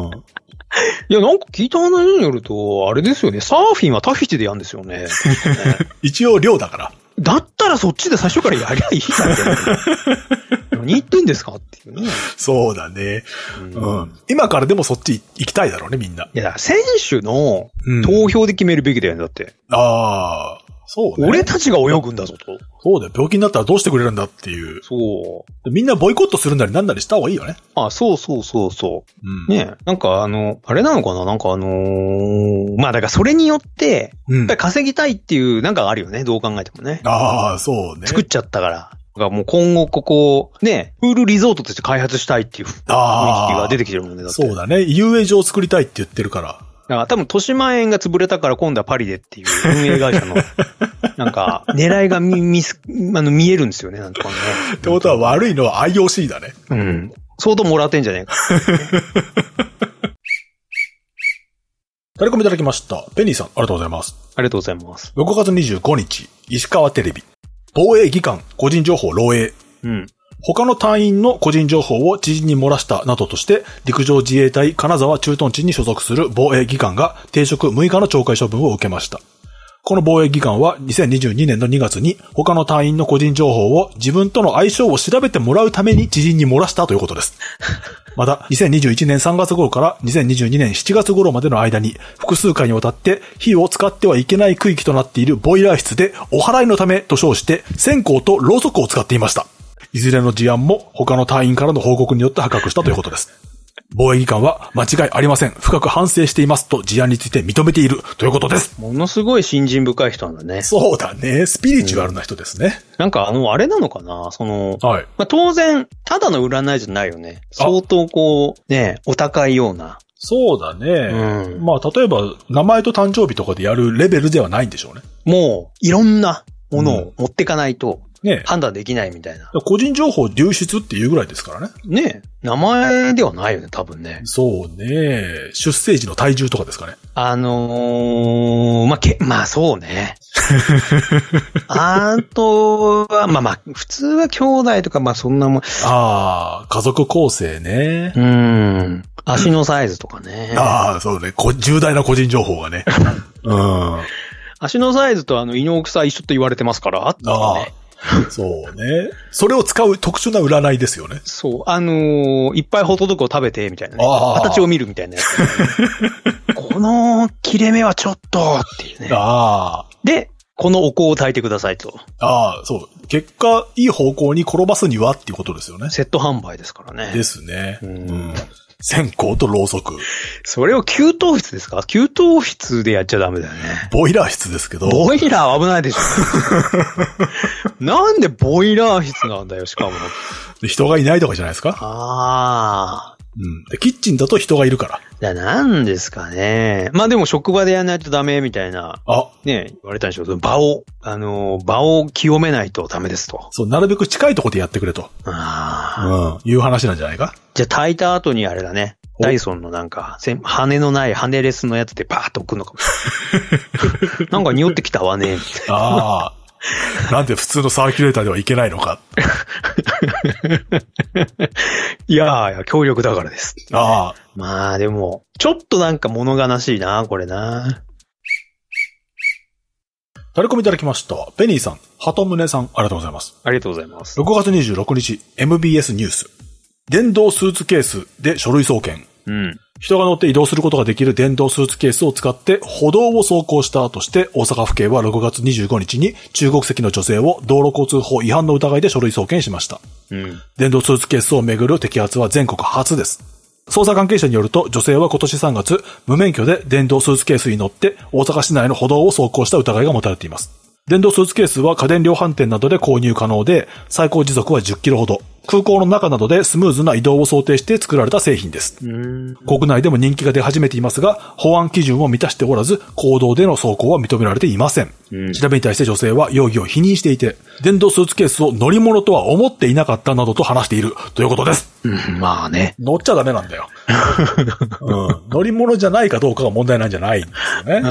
いや、なんか聞いた話によると、あれですよね、サーフィンはタヒチでやるんですよね。 一応寮だから。 だったらそっちで最初からやりゃいいじゃんって。何言ってんですかっていうね。 そうだね、うん。うん。今からでもそっち行きたいだろうね、みんな。いや、選手の投票で決めるべきだよね、だって。うん、 ああ。そうね。 俺たちが泳ぐんだぞと。 そうだよ。病気になったらどうしてくれるんだっていう。そう。みんなボイコットするなりなんなりした方がいいよね。 あ、そうそうそうそう。うん、ねえ。なんかあの、あれなのかななんかあのー、まあだからそれによって、やっぱり稼ぎたいっていう、なんかあるよね。どう考えてもね。 ああ、そうね。 作っちゃったから。だからもう今後ここ、ね、プールリゾートとして開発したいっていう雰囲気が出てきてるもんね。だってそうだね。遊泳場を作りたいって言ってるから。 だから多分、豊島園が潰れたから今度はパリでっていう運営会社の、なんか、狙いが見、見す、あの、見えるんですよね、なんとかね。 ってことは悪いのは アイオーシー だね。 うん。相当もらってんじゃねえか。 タレコミいただきました。ペニーさん、ありがとうございます。 ありがとうございます。 ろくがつにじゅうごにち、石川テレビ。防衛技官、個人情報漏洩。 うん。 他の隊員の個人情報を知人に漏らしたなどとして、陸上自衛隊金沢駐屯地に所属する防衛技官が停職むいかの懲戒処分を受けました。この防衛技官はにせんにじゅうにねんのにがつに他の隊員の個人情報を自分との相性を調べてもらうために知人に漏らしたということです。また、にせんにじゅういちねんさんがつ頃からにせんにじゅうにねんしちがつ頃までの間に複数回にわたって火を使ってはいけない区域となっているボイラー室でお祓いのためと称して線香とろうそくを使っていました。いずれの事案も他の隊員からの報告によって発覚したということです。防衛技官は間違いありません。深く反省していますと事案について認めているということです。 ものすごい信心深い人なんだね。 そうだね。スピリチュアルな人ですね。うん、 なんかあの、あれなのかなその、 はい。 まあ、当然、ただの占いじゃないよね。相当こう、ね、お高いような。 そうだね。 うん、 まあ、例えば、名前と誕生日とかでやるレベルではないんでしょうね。 もう、いろんなものを持ってかないと、 ね、 判断できないみたいな。 個人情報流出っていうぐらいですからね。 ね名前ではないよね、多分ね。 そうね。出生時の体重とかですかね。 あのー、まあ、け、まあそうね。あとは、まあまあ、普通は兄弟とか、まあそんなもん。 ああ、家族構成ね。 うん。足のサイズとかね。 ああ、そうね。重大な個人情報がね。うん。 足のサイズとあの、胃の大きさ一緒と言われてますから、あったね。 そうね。それを使う特殊な占いですよね。 そう。あのー、いっぱいホットドッグを食べて、みたいなね。形を見るみたいなやつ。この切れ目はちょっと、っていうね。 ああ。 で、このお香を炊いてくださいと。 ああ、そう。結果、いい方向に転ばすにはっていうことですよね。 セット販売ですからね。 ですね。 うん。 うん線香とろうそく。 それを給湯室ですか？給湯室でやっちゃダメだよね。 ボイラー室ですけど。 ボイラーは危ないでしょ。なんでボイラー室なんだよ、しかも。 人がいないとかじゃないですか？ ああ。 うん。キッチンだと人がいるから。 じゃあ何ですかね。まあでも職場でやらないとダメみたいな。 あ。 ね言われたんでしょう。場を、あの、場を清めないとダメですと。 そう、なるべく近いところでやってくれと。 ああ。 うん。いう話なんじゃないか？ じゃあ炊いた後にあれだね。ダイソンのなんか、羽のない羽レスのやつでパーッと置くのかもしれない。なんか匂ってきたわね、みたいな。 ああ。なんで普通のサーキュレーターではいけないのか。 いやーいや、強力だからです。 ああ。 まあでも、ちょっとなんか物悲しいな、これな。 タレコミいただきました。ペニーさん、ハトムネさん、ありがとうございます。 ありがとうございます。 ろくがつにじゅうろくにち、エムビーエス ニュース。電動スーツケースで書類送検。 うん。 人が乗って移動することができる電動スーツケースを使って歩道を走行したとして大阪府警はろくがつにじゅうごにちに中国籍の女性を道路交通法違反の疑いで書類送検しました。 うん。 電動スーツケースをめぐる摘発は全国初です。捜査関係者によると女性は今年さんがつ無免許で電動スーツケースに乗って大阪市内の歩道を走行した疑いが持たれています。電動スーツケースは家電量販店などで購入可能で最高時速はじゅっキロほど。空港の中などでスムーズな移動を想定して作られた製品です。国内でも人気が出始めていますが、保安基準を満たしておらず、公道での走行は認められていません。ん調べに対して女性は容疑を否認していて、電動スーツケースを乗り物とは思っていなかったなどと話しているということです。 うん、まあね。 乗っちゃダメなんだよ、うん。乗り物じゃないかどうかが問題なんじゃないんですよね。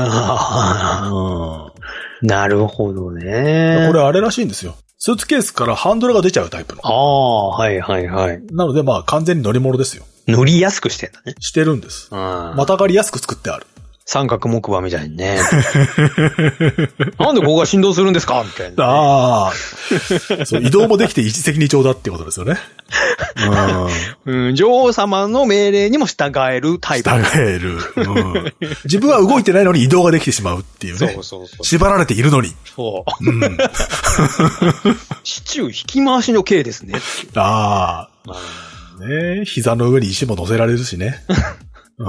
うん、なるほどね。 これあれらしいんですよ。スーツケースからハンドルが出ちゃうタイプの。 ああ、はいはいはい。 なのでまあ完全に乗り物ですよ。 乗りやすくしてんだね。 してるんです。 うん。 またがりやすく作ってある。 三角木馬みたいにね。なんでここが振動するんですかみたいな、ね。 ああ。そう、移動もできて一石二鳥だってことですよね。 うんうん、女王様の命令にも従えるタイプ。 従える、うん。自分は動いてないのに移動ができてしまうっていうね。 そうそうそう。 縛られているのに。 そう。うん、シチュー引き回しの刑ですね。 ああ。まあ、ね膝の上に石も乗せられるしね。うん、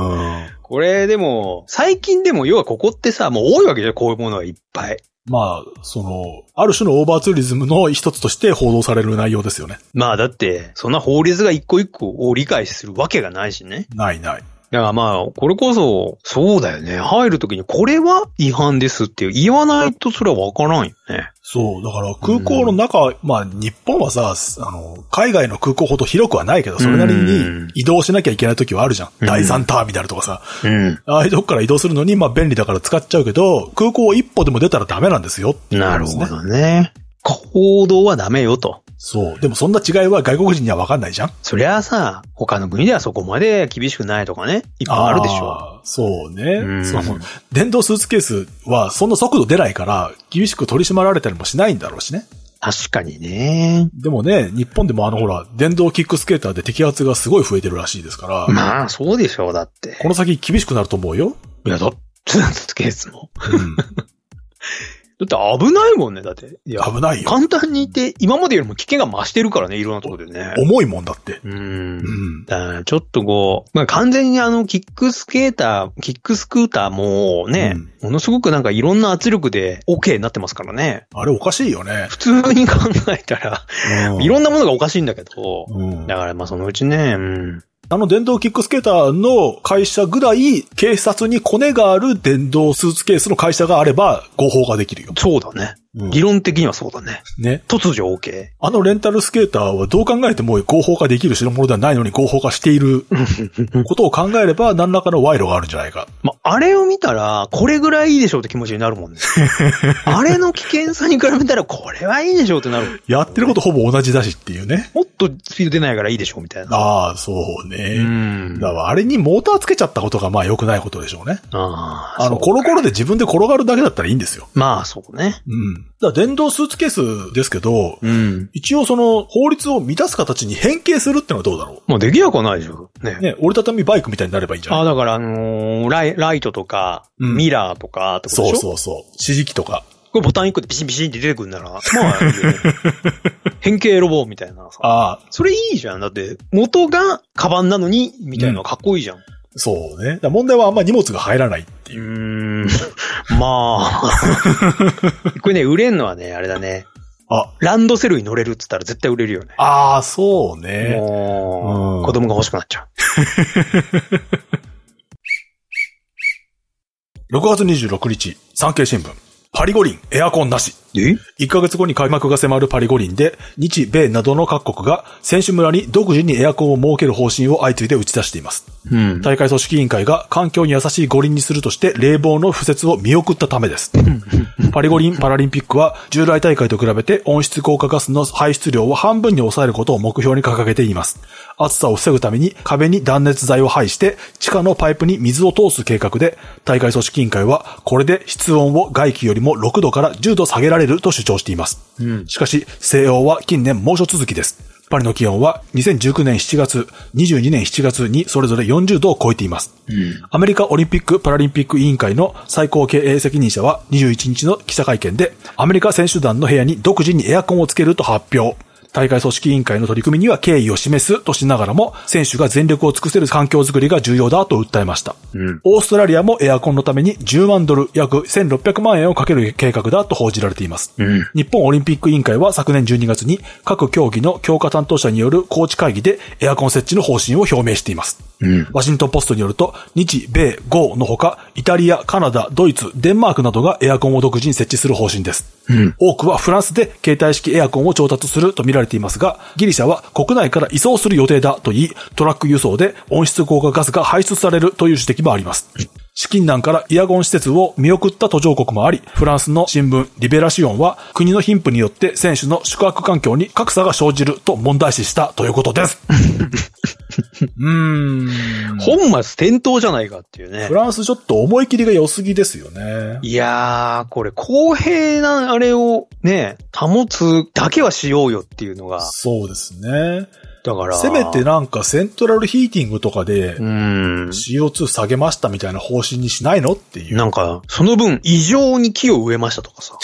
これでも、最近でも要はここってさ、もう多いわけじゃん、こういうものがいっぱい。 まあ、その、ある種のオーバーツーリズムの一つとして報道される内容ですよね。 まあだって、そんな法律が一個一個を理解するわけがないしね。 ないない。 いや、まあ、これこそ、そうだよね。入るときに、これは違反ですって言わないとそれはわからんよね。 そう。だから空港の中、うん、まあ日本はさ、あの、海外の空港ほど広くはないけど、それなりに移動しなきゃいけないときはあるじゃん。うん、第三ターミナルとかさ。うん、ああいうとこから移動するのに、まあ便利だから使っちゃうけど、空港を一歩でも出たらダメなんですよっていう、ね。 なるほどね。行動はダメよと。 そう。でもそんな違いは外国人には分かんないじゃん。 そりゃあさ、他の国ではそこまで厳しくないとかね、いっぱいあるでしょ。 そうね。うん、その電動スーツケースはそんな速度出ないから、厳しく取り締まられたりもしないんだろうしね。 確かにね。 でもね、日本でもあのほら、電動キックスケーターで摘発がすごい増えてるらしいですから。 まあ、そうでしょう、だって。 この先厳しくなると思うよ。 いや、だって、スーツケースも。うんだって危ないもんね、だって。 いや、危ないよ。 簡単に言って、今までよりも危険が増してるからね、いろんなところでね。 重いもんだって。 うん。うん。だからちょっとこう、まあ完全にあの、キックスケーター、キックスクーターもね、うん、ものすごくなんかいろんな圧力で OK になってますからね。 あれおかしいよね。 普通に考えたら、うん、いろんなものがおかしいんだけど、うん、だからまあそのうちね、うん。 あの電動キックスケーターの会社ぐらい警察にコネがある電動スーツケースの会社があれば合法ができるよ。 そうだね。うん、理論的にはそうだね。ね。突如 OK。 あのレンタルスケーターはどう考えても合法化できる代物ではないのに合法化していることを考えれば何らかの賄賂があるんじゃないか。 まあ、あれを見たらこれぐらいいいでしょうって気持ちになるもんね。あれの危険さに比べたらこれはいいでしょうってなる。 やってることほぼ同じだしっていうね。 もっとスピード出ないからいいでしょうみたいな。 ああ、そうね。うん。だからあれにモーターつけちゃったことがまあ良くないことでしょうね。ああ。あの、コロコロで自分で転がるだけだったらいいんですよ。 まあ、そうね。 うん。だから電動スーツケースですけど、うん、一応その法律を満たす形に変形するってのはどうだろう。 まあできなくはないでしょ。ね。 ね、折りたたみバイクみたいになればいいんじゃない？ ああ、だからあのー、ライ、ライトとか、うん、ミラーとかってことでしょ？ そうそうそう。指示器とか。 これボタン一個でビシンビシンって出てくるんなら、まあいいよね。変形ロボみたいなさ。ああ。それいいじゃん。だって、元がカバンなのに、みたいなのかっこいいじゃん。うん、 そうね。だ問題はあんまり荷物が入らないっていう。うーん。まあ。これね、売れんのはね、あれだね。あ。ランドセルに乗れるって言ったら絶対売れるよね。 ああ、そうね。 もう、うん、子供が欲しくなっちゃう。 ろくがつにじゅうろくにち、産経新聞。パリ五輪、エアコンなし。 え ? いっ ヶ月後に開幕が迫るパリ五輪で、日米などの各国が選手村に独自にエアコンを設ける方針を相次いで打ち出しています。うん、大会組織委員会が環境に優しい五輪にするとして冷房の敷設を見送ったためです。パリ五輪パラリンピックは従来大会と比べて温室効果ガスの排出量を半分に抑えることを目標に掲げています。暑さを防ぐために壁に断熱材を配して地下のパイプに水を通す計画で、大会組織委員会はこれで室温を外気よりもろくどからじゅうど下げられると主張しています。うん、しかし西欧は近年猛暑続きです。パリの気温はにせんじゅうきゅうねんしちがつ、にじゅうにねんしちがつにそれぞれよんじゅうどを超えています。うん、アメリカオリンピック・パラリンピック委員会の最高経営責任者はにじゅういちにちの記者会見で、アメリカ選手団の部屋に独自にエアコンをつけると発表。大会組織委員会の取り組みには敬意を示すとしながらも、選手が全力を尽くせる環境づくりが重要だと訴えました。うん、オーストラリアもエアコンのためにじゅうまんドル約せんろっぴゃくまんえんをかける計画だと報じられています。うん、日本オリンピック委員会は昨年じゅうにがつに各競技の強化担当者による高知会議でエアコン設置の方針を表明しています。うん、ワシントンポストによると、日米豪のほか、イタリア、カナダ、ドイツ、デンマークなどがエアコンを独自に設置する方針です。うん、多くはフランスで携帯式エアコンを調達すると見られていますが、ギリシャは国内から移送する予定だと言い、トラック輸送で温室効果ガスが排出されるという指摘もあります。資金難からエアコン施設を見送った途上国もあり、フランスの新聞リベラシオンは国の貧富によって選手の宿泊環境に格差が生じると問題視したということです。うーん。 本末転倒じゃないかっていうね。 フランスちょっと思い切りが良すぎですよね。 いやー、これ公平なあれをね、保つだけはしようよっていうのが。 そうですね。 だから。 せめてなんかセントラルヒーティングとかで シーオーツー 下げましたみたいな方針にしないのっていう。 なんか、その分異常に木を植えましたとかさ。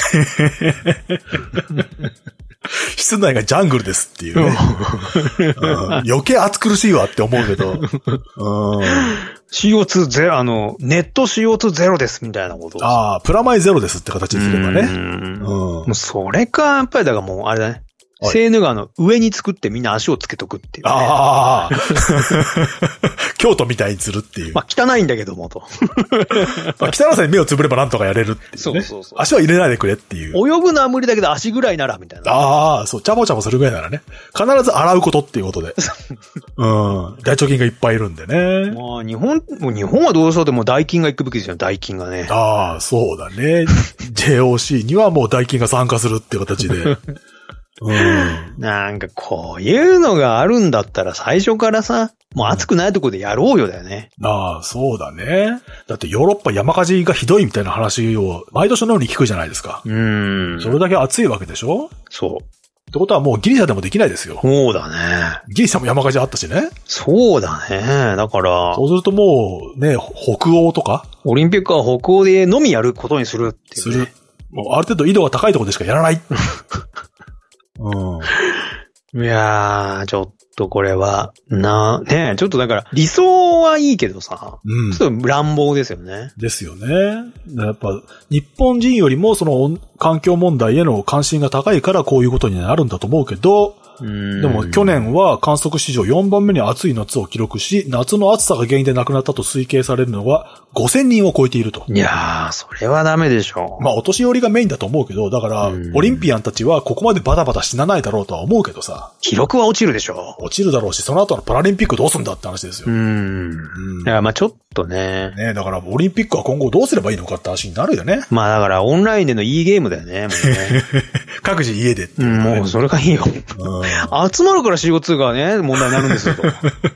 室内がジャングルですっていうね。うん、余計暑苦しいわって思うけど。うん、 シーオーツー ゼロ、あの、ネット シーオーツー ゼロですみたいなことを。 ああ、プラマイゼロですって形にすればね。うん。うん、 もうそれか、やっぱりだからもう、あれだね。 セーヌ川の上に作ってみんな足をつけとくっていう、ね。 ああ。京都みたいにするっていう。 まあ汚いんだけどもと。 まあ汚さに目をつぶればなんとかやれるっていう、ね。そうそうそう。足は入れないでくれっていう。 泳ぐのは無理だけど足ぐらいならみたいな。 ああ、そう、ちゃぼちゃぼするぐらいならね。必ず洗うことっていうことで。うん。大腸菌がいっぱいいるんでね。 まあ日本、もう日本はどうそうでも大菌が行くべきですよ、大菌がね。 ああ、そうだね。ジェイオーシー にはもう大菌が参加するっていう形で。うん、 なんかこういうのがあるんだったら最初からさ、もう暑くないとこでやろうよだよね。 ああ、そうだね。だってヨーロッパ山火事がひどいみたいな話を毎年のように聞くじゃないですか。うん。それだけ暑いわけでしょ？ そう。 ってことはもうギリシャでもできないですよ。 そうだね。 ギリシャも山火事あったしね。 そうだね。だから。 そうするともうね、北欧とかオリンピックは北欧でのみやることにするっていう、ね。する。 もうある程度緯度が高いところでしかやらない。 うん。いやー、ちょっとこれは、な、ねちょっとだから理想はいいけどさ、うん、ちょっと乱暴ですよね。 ですよね。やっぱ日本人よりもその環境問題への関心が高いからこういうことになるんだと思うけど、でも去年は観測史上よんばんめに暑い夏を記録し、夏の暑さが原因で亡くなったと推計されるのはごせんにんを超えていると。 いやー、それはダメでしょう。 まあお年寄りがメインだと思うけど、だからオリンピアンたちはここまでバタバタ死なないだろうとは思うけどさ。 記録は落ちるでしょう。 落ちるだろうし、その後のパラリンピックどうすんだって話ですよ。うん。 うん、いや、まあちょっとね。 ねだからオリンピックは今後どうすればいいのかって話になるよね。 まあだからオンラインでのいいゲームだよね。もうね各自家でっていう、 ね、うん。もうそれがいいよ。うん、集まるから シーオーツー がね、問題になるんですよと。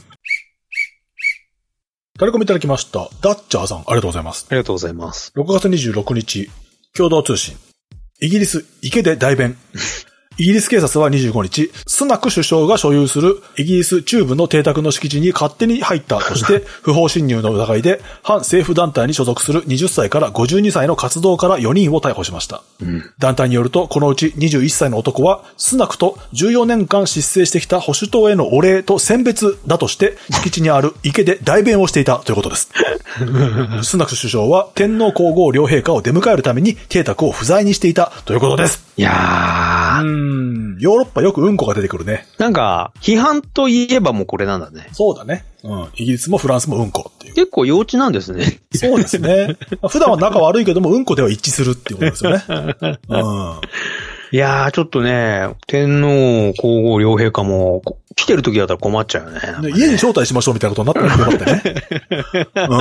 タレコミいただきました。ダッチャーさん、ありがとうございます。 ありがとうございます。 ろくがつにじゅうろくにち、共同通信。イギリス、池で代弁。イギリス警察はにじゅうごにち、スナク首相が所有するイギリス中部の邸宅の敷地に勝手に入ったとして、不法侵入の疑いで反政府団体に所属するはたちからごじゅうにさいの活動からよにんを逮捕しました。うん、団体によると、このうちにじゅういっさいの男は、スナクとじゅうよねんかん失勢してきた保守党へのお礼と選別だとして、敷地にある池で代弁をしていたということです。スナク首相は天皇皇后両陛下を出迎えるために邸宅を不在にしていたということです。 いやー。うーんヨーロッパよくうんこが出てくるね。 なんか、批判といえばもうこれなんだね。 そうだね。うん。イギリスもフランスもうんこっていう。 結構幼稚なんですね。 そうですね。普段は仲悪いけども、うんこでは一致するっていうことですよね。うん。 いやー、ちょっとね、天皇皇后両陛下も、来てる時だったら困っちゃうよね。ね家に招待しましょうみたいなことになったらよかったね。うん。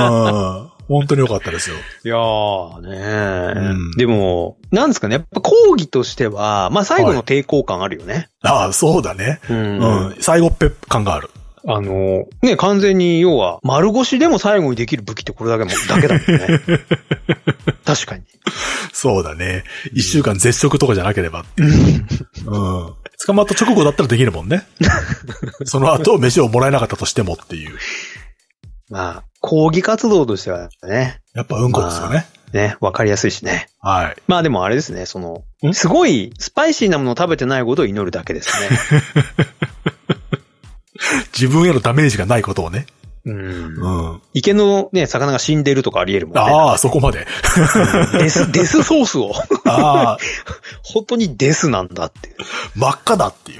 本当によかったですよ。 いやーね、うん、でも、なんですかね、やっぱ抗議としては、まあ最後の抵抗感あるよね。 はい、ああ、そうだね。うん。うん、最後っぺ感がある。 あの、ね、完全に要は、丸腰でも最後にできる武器ってこれだけも、だけだもんね。確かに。 そうだね。一週間絶食とかじゃなければっていう。うん。捕まった直後だったらできるもんね。その後、飯をもらえなかったとしてもっていう。 まあ、抗議活動としてはね。 やっぱうんこですよね。 まあ、ね、わかりやすいしね。 はい。 まあでもあれですね、その、すごいスパイシーなものを食べてないことを祈るだけですね。 自分へのダメージがないことをね。 うん。うん。池のね、魚が死んでるとかあり得るもんね。 ああ、そこまで。 デス、デスソースを。 ああ。 本当にデスなんだっていう。 真っ赤だっていう。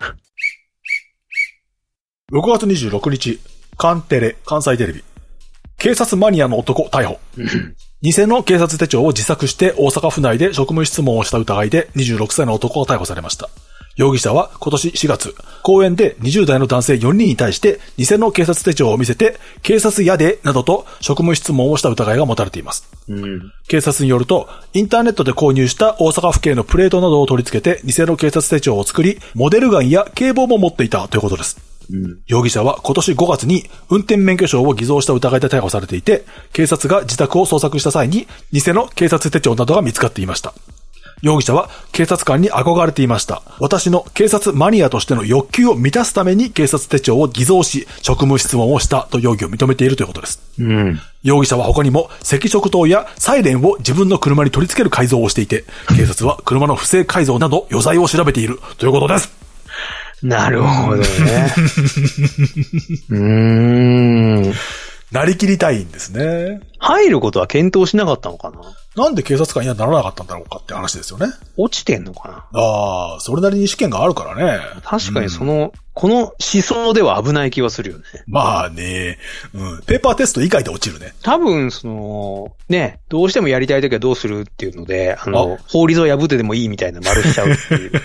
ろくがつにじゅうろくにち、カンテレ、関西テレビ。警察マニアの男逮捕。偽の警察手帳を自作して大阪府内で職務質問をした疑いでにじゅうろくさいの男が逮捕されました。容疑者は今年しがつ、公園でにじゅうだいの男性よにんに対して偽の警察手帳を見せて、警察やで、などと職務質問をした疑いが持たれています。うん、警察によると、インターネットで購入した大阪府警のプレートなどを取り付けて偽の警察手帳を作り、モデルガンや警棒も持っていたということです。うん、容疑者は今年ごがつに運転免許証を偽造した疑いで逮捕されていて、警察が自宅を捜索した際に偽の警察手帳などが見つかっていました。容疑者は警察官に憧れていました。私の警察マニアとしての欲求を満たすために警察手帳を偽造し、職務質問をしたと容疑を認めているということです。うん、容疑者は他にも赤色灯やサイレンを自分の車に取り付ける改造をしていて、警察は車の不正改造など余罪を調べているということです。 なるほどね。うーん。 なりきりたいんですね。 入ることは検討しなかったのかな。 なんで警察官にはならなかったんだろうかって話ですよね。 落ちてんのかな。ああ、それなりに試験があるからね。 確かにその、うん、この思想では危ない気はするよね。 まあね、うん。ペーパーテスト以外で落ちるね。 多分、その、ね、どうしてもやりたいときはどうするっていうので、あの、あ法律を破ってでもいいみたいな丸しちゃうっていう。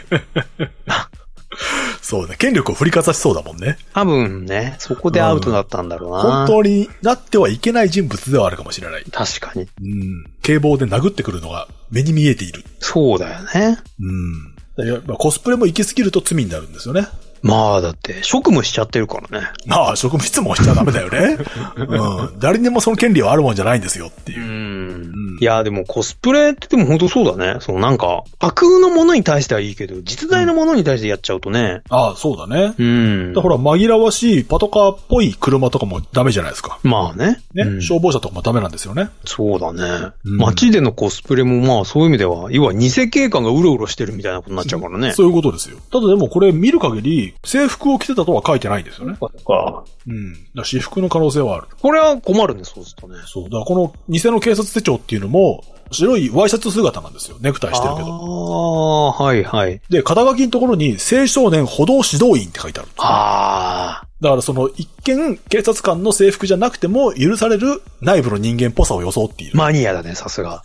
そうね。権力を振りかざしそうだもんね。 多分ね、そこでアウトだったんだろうな、 うん。本当になってはいけない人物ではあるかもしれない。 確かに。 うん。警棒で殴ってくるのが目に見えている。 そうだよね。 うん。やっぱコスプレも行き過ぎると罪になるんですよね。まあだって、職務しちゃってるからね。 まあ、職務質問しちゃダメだよね。うん。誰にもその権利はあるもんじゃないんですよっていう。うんうんいや、でもコスプレってでも本当そうだね。そのなんか、架空のものに対してはいいけど、実在のものに対してやっちゃうとね。 うん、ああ、そうだね。 うん。 だから紛らわしいパトカーっぽい車とかもダメじゃないですか。 まあね。 ね、うん、消防車とかもダメなんですよね。 そうだね。うん、街でのコスプレもまあそういう意味では、要は偽警官がうろうろしてるみたいなことになっちゃうからね。 そういうことですよ。ただでもこれ見る限り、制服を着てたとは書いてないんですよね。 そっか。 うん。だ私服の可能性はある。 これは困るね、そうするとね。 そう。だからこの偽の警察手帳っていうのも、白いワイシャツ姿なんですよ。ネクタイしてるけど。 ああ、はいはい。 で、肩書きのところに、青少年補導指導員って書いてある。 ああ。 だからその、一見、警察官の制服じゃなくても、許される内部の人間っぽさを装っている。 マニアだね、さすが。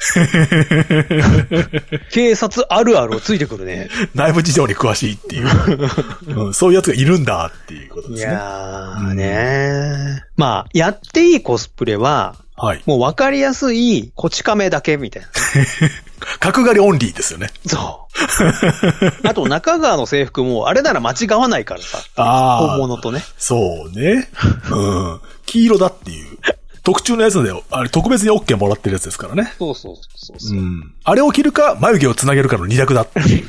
警察あるあるをついてくるね。 内部事情に詳しいっていう、うん。そういうやつがいるんだっていうことですね。 いやーねー。まあ、やっていいコスプレは、はい。もう分かりやすい、こち亀だけみたいな。 角刈りオンリーですよね。 そう。あと、中川の制服も、あれなら間違わないからさ。ああ。本物とね。 そうね。うん。黄色だっていう。特注のやつで、あれ特別に OK もらってるやつですからね。 そうそうそうそう、 うん。あれを着るか、眉毛をつなげるかの二択だっていう。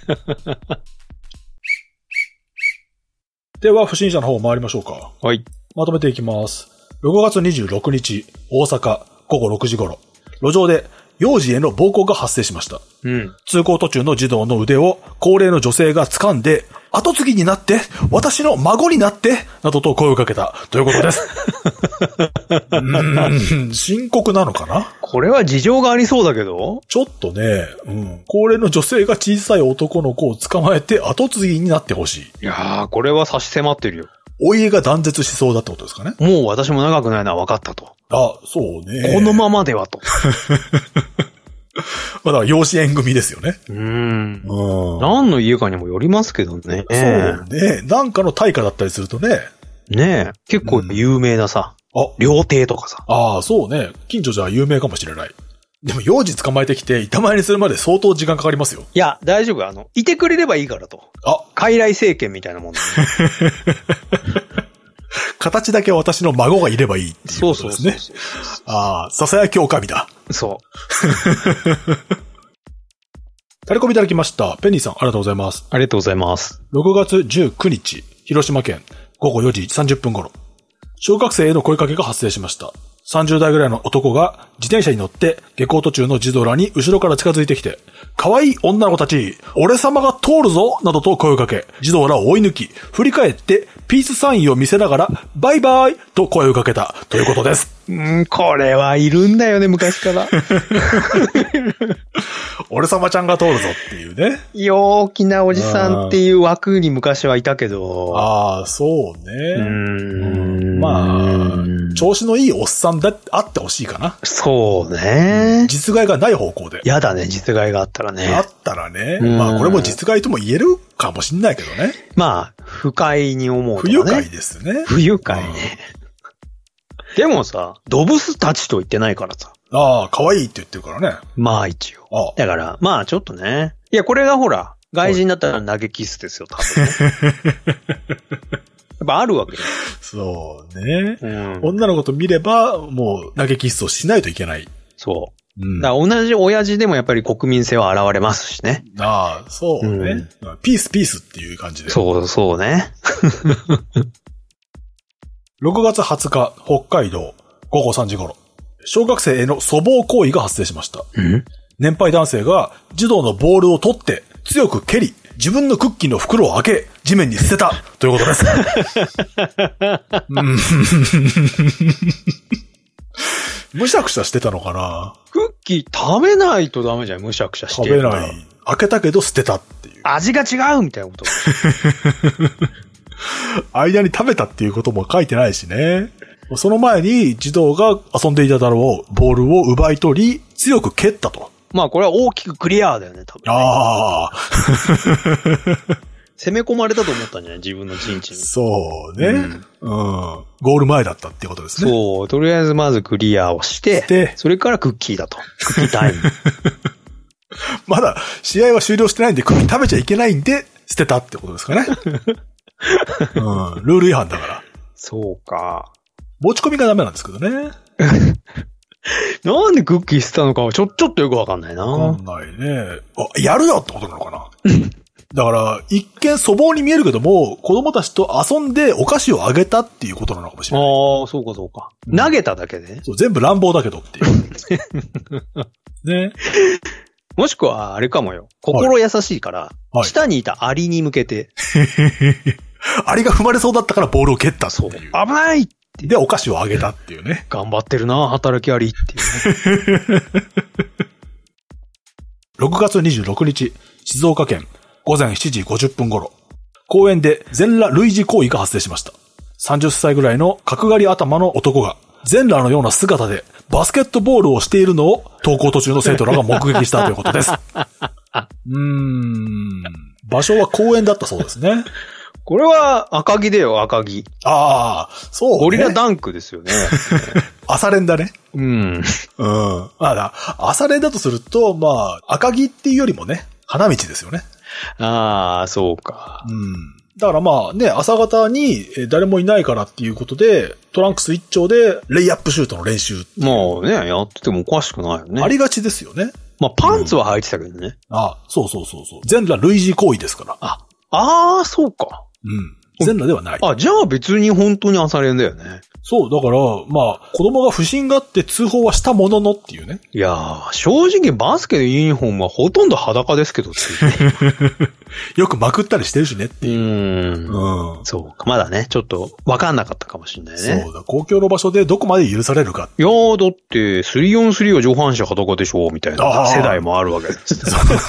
では、不審者の方を回りましょうか。 はい。 まとめていきます。ろくがつにじゅうろくにち、大阪、ごごろくじ頃、路上で幼児への暴行が発生しました。 うん。 通行途中の児童の腕を高齢の女性が掴んで、後継ぎになって、私の孫になって、などと声をかけたということです。うーん、深刻なのかな？ これは事情がありそうだけど？ ちょっとね、うん、高齢の女性が小さい男の子を捕まえて後継ぎになってほしい。 いやー、これは差し迫ってるよ。 お家が断絶しそうだってことですかね。 もう私も長くないのは分かったと。 あ、そうね。 このままではと。 まあだから養子縁組ですよね。 うーん。うん。何の家かにもよりますけどね。 そうね。なんかの対価だったりするとね。 ねえ。結構有名なさ。うん、あ、料亭とかさ。 ああ、そうね。近所じゃ有名かもしれない。でも幼児捕まえてきて板前にするまで相当時間かかりますよ。 いや、大丈夫。あの、いてくれればいいからと。 あ、 傀儡政権みたいなもんだね。 形だけ私の孫がいればいいっていうことですね。そうそうそうそう。ああ、笹谷狼だ。 そう。 タレコミいただきました。ペニーさん、ありがとうございます。 ありがとうございます。 ろくがつじゅうくにち、広島県、ごごよじさんじゅっぷん頃。小学生への声かけが発生しました。さんじゅうだいぐらいの男が自転車に乗って下校途中の児童らに後ろから近づいてきて、可愛い女の子たち、俺様が通るぞなどと声をかけ、児童らを追い抜き、振り返ってピースサインを見せながら、バイバイと声をかけたということです。 うん、これはいるんだよね、昔から。 俺様ちゃんが通るぞっていうね。 陽気なおじさんっていう枠に昔はいたけど。 ああ、そうね。 うーん。 まあ、調子のいいおっさんだってあってほしいかな。 そうね。 実害がない方向で。 やだね、実害があったらね。 あったらね。まあ、これも実害とも言えるかもしんないけどね。 まあ、不快に思うとかね。不愉快ですね。 不愉快ね。でもさ、ドブスたちと言ってないからさ。 ああ、可愛いって言ってるからね。 まあ一応。 ああだから、まあちょっとね。いや、これがほら、外人だったら投げキスですよ、多分ね。やっぱあるわけよ。 そうね、 うん。 女の子と見れば、もう投げキスをしないといけない。 そう。うん、だから同じ親父でもやっぱり国民性は現れますしね。 ああ、そうね、うん。ピースピースっていう感じで。 そうそうね。 ろくがつはつか、北海道、ごごさんじ頃。小学生への粗暴行為が発生しました。 うん、年配男性が児童のボールを取って強く蹴り、自分のクッキーの袋を開け、地面に捨てたということです。むしゃくしゃしてたのかな？ クッキー食べないとダメじゃん、むしゃくしゃしてる。 食べない。開けたけど捨てたっていう。 味が違うみたいなこと。 間に食べたっていうことも書いてないしね。その前に児童が遊んでいただろうボールを奪い取り、強く蹴ったと。 まあこれは大きくクリアだよね、多分、ね。ああ。攻め込まれたと思ったんじゃない自分の陣地に。 そうね、うん。うん。ゴール前だったっていうことですね。 そう。とりあえずまずクリアをして、してそれからクッキーだと。クッキータイム。 まだ試合は終了してないんでクッキー食べちゃいけないんで捨てたってことですかね。うん。ルール違反だから。 そうか。 持ち込みがダメなんですけどね。 なんでクッキー捨てたのかはちょ、ちょっとよくわかんないな。 わかんないね。あ、やるよってことなのかな。だから、一見粗暴に見えるけども、子供たちと遊んでお菓子をあげたっていうことなのかもしれない。 ああ、そうかそうか。うん、投げただけで、ね、 そう、全部乱暴だけどっていう。ね。 もしくは、あれかもよ。心優しいから、はい、下にいたアリに向けて。 アリが踏まれそうだったからボールを蹴ったっていう。 危ないって。 で、お菓子をあげたっていうね。 頑張ってるな、働きアリっていうね。 ろくがつにじゅうろくにち、静岡県。ごぜんしちじごじゅっぷん頃、公園で全裸類似行為が発生しました。さんじゅっさいぐらいの角刈り頭の男が全裸のような姿でバスケットボールをしているのを登校途中の生徒らが目撃したということです。うーん。場所は公園だったそうですね。 これは赤木だよ、赤木。 ああ、そうね。 ゴリラダンクですよね。 朝練だね。 うん。 うん。まあだ、朝練だとすると、まあ、赤木っていうよりもね、花道ですよね。 ああ、そうか。 うん。だからまあね、朝方に誰もいないからっていうことで、トランクス一丁でレイアップシュートの練習。 まあね、やっててもおかしくないよね。 ありがちですよね。 まあパンツは履いてたけどね。 うん、ああ、そうそうそうそう。全裸類似行為ですから。 あ、ああ、そうか。 うん。全裸ではない。 あ、じゃあ別に本当に朝練だよね。 そう、だから、まあ、子供が不審があって通報はしたもののっていうね。 いやー、正直バスケのユニフォームはほとんど裸ですけどってよくまくったりしてるしねっていう。 うーん。うん。そうか。まだね、ちょっとわかんなかったかもしれないね。 そうだ、公共の場所でどこまで許されるか。 いやー、だって、スリーオンスリーは上半身裸でしょみたいな世代もあるわけです。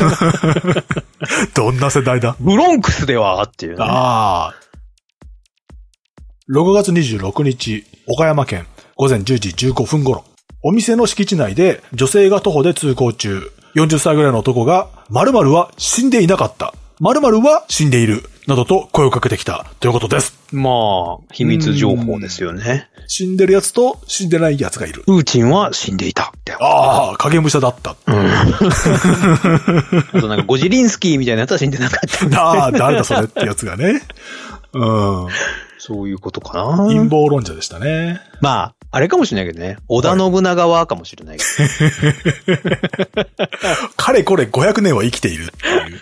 どんな世代だブロンクスではっていうね。ああ。 ろくがつにじゅうろくにち、岡山県ごぜんじゅうじじゅうごふん頃、お店の敷地内で女性が徒歩で通行中、よんじゅっさいぐらいの男が、〇〇は死んでいなかった。〇〇は死んでいる。などと声をかけてきたということです。 まあ、秘密情報ですよね。 死んでるやつと死んでないやつがいる。 プーチンは死んでいたって。 ああ、影武者だった。うん。 あとなんかゴジリンスキーみたいなやつは死んでなかった。 ああ、誰だそれってやつがね。うん。 そういうことかな。 陰謀論者でしたね。 まあ、あれかもしれないけどね。織田信長はかもしれないけど。かれこれごひゃくねんは生きているっていう。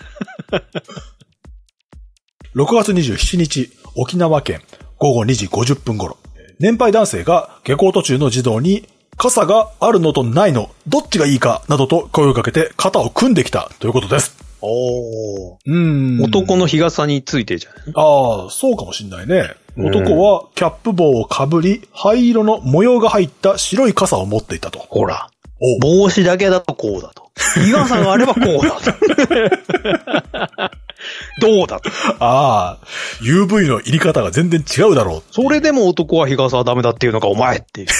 ろくがつにじゅうしちにち、沖縄県ごごにじごじゅっぷん頃、年配男性が下校途中の児童に、傘があるのとないの、どっちがいいか、などと声をかけて肩を組んできたということです。 おー。うん。男の日傘についてじゃない？ ああ、そうかもしんないね。男はキャップ帽をかぶり、灰色の模様が入った白い傘を持っていたと。 ほら。帽子だけだとこうだと。日傘があればこうだと。どうだと。 ああ、ユーブイ の入り方が全然違うだろう。 それでも男は日傘はダメだっていうのかお前っていう。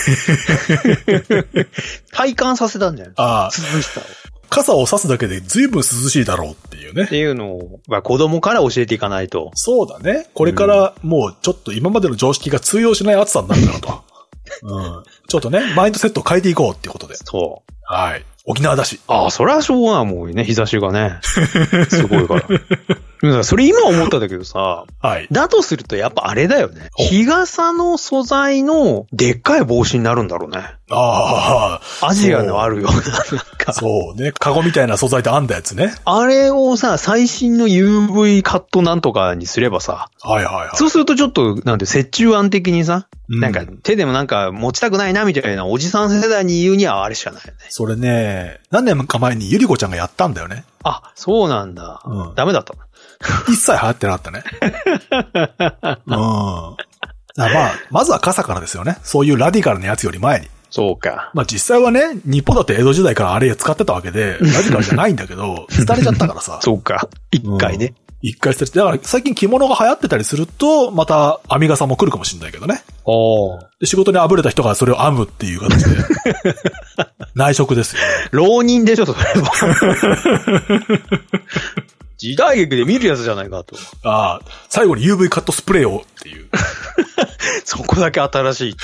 体感させたんじゃない？ああ。涼しさを。 傘を差すだけで随分涼しいだろうっていうね。 っていうのを、まあ、子供から教えていかないと。 そうだね。これからもうちょっと今までの常識が通用しない暑さになるからと。うん。ちょっとね、マインドセットを変えていこうっていうことで。 そう。 はい。沖縄だし。 ああ、それはしょうがないもんね、日差しがね。すごいから。それ今思ったんだけどさ。はい。だとするとやっぱあれだよね。日傘の素材のでっかい帽子になるんだろうね。ああ。アジアのあるような、なんか。 そうね。カゴみたいな素材で編んだやつね。 あれをさ、最新の ユーブイ カットなんとかにすればさ。 はいはいはい。 そうするとちょっと、なんて、折衷案的にさ、うん、なんか手でもなんか持ちたくないなみたいなおじさん世代に言うにはあれしかないよね。 それね、何年か前にゆりこちゃんがやったんだよね。 あ、そうなんだ。うん、ダメだったの。 一切流行ってなかったね。うん。まあ、まずは傘からですよね。そういうラディカルなやつより前に。 そうか。 まあ実際はね、日本だって江戸時代からあれ使ってたわけで、ラジカルじゃないんだけど、廃れちゃったからさ。 そうか。一回ね。 一回捨てて、だから最近着物が流行ってたりすると、また編み傘も来るかもしれないけどね。 おで仕事にあぶれた人がそれを編むっていう形で。内職ですよ、ね。 浪人でしょ、それは。時代劇で見るやつじゃないかと。 ああ、最後に ユーブイ カットスプレーをっていう。 そこだけ新しい。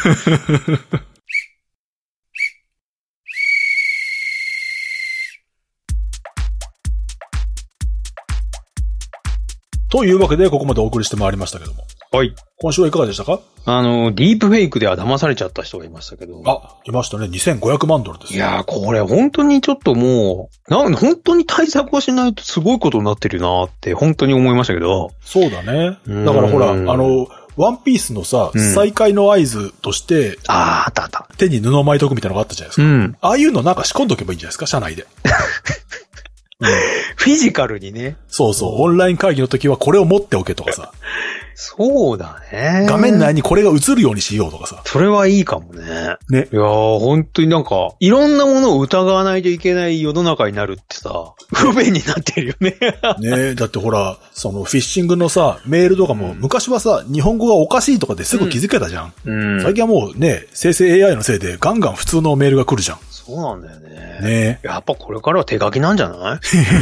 というわけで、ここまでお送りしてまいりましたけども。 はい。 今週はいかがでしたか？ あの、ディープフェイクでは騙されちゃった人がいましたけど。 あ、いましたね。にせんごひゃくまんドルです。 いやー、これ本当にちょっともう、なん本当に対策をしないとすごいことになってるなって、本当に思いましたけど。 そうだね。だからほら、あの、ワンピースのさ、うん、再開の合図として、 ああ、あったあった。 手に布を巻いとくみたいなのがあったじゃないですか。うん。ああいうのなんか仕込んどけばいいんじゃないですか、社内で。 うん、フィジカルにね。 そうそう。オンライン会議の時はこれを持っておけとかさ。 そうだね。 画面内にこれが映るようにしようとかさ。 それはいいかもね。 ね。 いやー、本当になんか、いろんなものを疑わないといけない世の中になるってさ、不便になってるよね。 ねえ、だってほら、そのフィッシングのさ、メールとかも、うん、昔はさ、日本語がおかしいとかですぐ気づけたじゃん。うん。最近はもうね、生成 エーアイ のせいでガンガン普通のメールが来るじゃん。 そうなんだよね。 ねやっぱこれからは手書きなんじゃない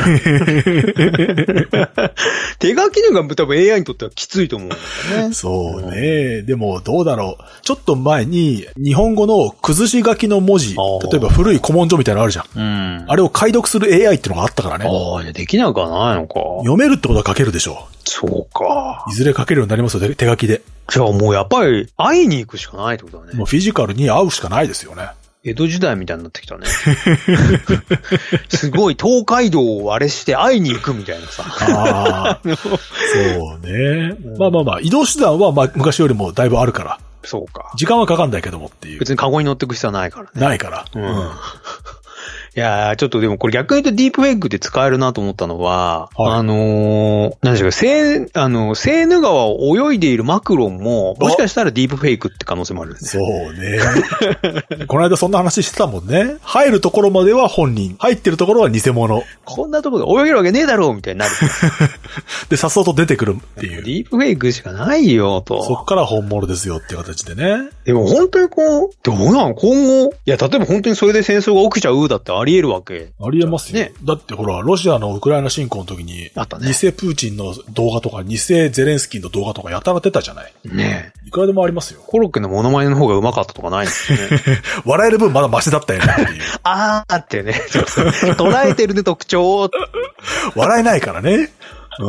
手書きのが多分 エーアイ にとってはきついと思うんだよね。 そうね。でもどうだろう。ちょっと前に日本語の崩し書きの文字、例えば古い古文書みたいなのあるじゃん。うん、あれを解読する エーアイ ってのがあったからね。 ああ、いやできなくはないのか。 読めるってことは書けるでしょ。 そうか。 いずれ書けるようになりますよ、手書きで。 じゃあもうやっぱり会いに行くしかないってことだね。 もうフィジカルに会うしかないですよね。 江戸時代みたいになってきたね。すごい東海道をあれして会いに行くみたいなさ。 あそうね。うん、まあまあまあ、移動手段はまあ昔よりもだいぶあるから。 そうか。 時間はかかんないけどもっていう。 別にカゴに乗っていく必要はないからね。 ないから。うん。うんいやー、ちょっとでもこれ逆に言うとディープフェイクで使えるなと思ったのは、はい、あのー、何でしょうか、セー、あの、セーヌ川を泳いでいるマクロンも、もしかしたらディープフェイクって可能性もあるんですね。 そうね。この間そんな話してたもんね。入るところまでは本人、入ってるところは偽物。 こんなところで泳げるわけねえだろうみたいになる。 で、さっそうと出てくるっていう。 ディープフェイクしかないよと。 そっから本物ですよっていう形でね。 でも本当にこう、どうなの今後、いや、例えば本当にそれで戦争が起きちゃうだってあり得るわけ。 あり得ますよ。ね。だってほら、ロシアのウクライナ侵攻の時に、あったね。偽プーチンの動画とか、偽ゼレンスキーの動画とかやたら出たじゃない。ねえ。いくらでもありますよ。 コロッケのモノマネの方が上手かったとかないんですよね。 笑える分まだマシだったよねっていう。 あーってね。捉えてるね、特徴。 笑えないからね。うん。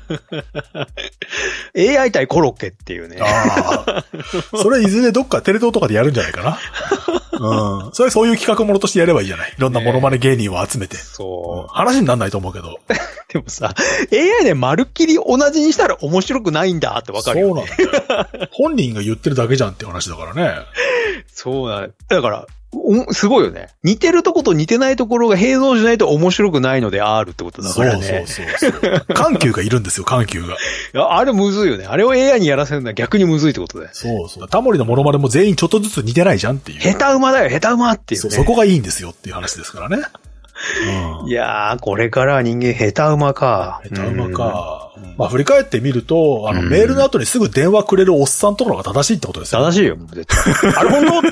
エーアイ 対コロッケっていうね。 ああ。それいずれどっかテレ東とかでやるんじゃないかな。うん。それそういう企画ものとしてやればいいじゃない。いろんなモノマネ芸人を集めて。そう、うん。話にならないと思うけど。 でもさ、エーアイ でまるっきり同じにしたら面白くないんだってわかるよね。 そうなんだよ。本人が言ってるだけじゃんって話だからね。 そうだ。だから、お、すごいよね。似てるとこと似てないところが併存しないと面白くないのであるってことだからね。そうそうそうそう。 緩急がいるんですよ、緩急が。いや、あれむずいよね。あれを エーアイ にやらせるのは逆にむずいってことだよ。 そうそう。タモリのモノマネも全員ちょっとずつ似てないじゃんっていう。 下手馬だよ、下手馬っていう、ね。 そう、そこがいいんですよっていう話ですからね。 うん、いやー、これからは人間下手馬か。 下手馬か。うん、まあ振り返ってみると、あの、うん、メールの後にすぐ電話くれるおっさんとかのが正しいってことですよ。 正しいよ、絶対。あれ本当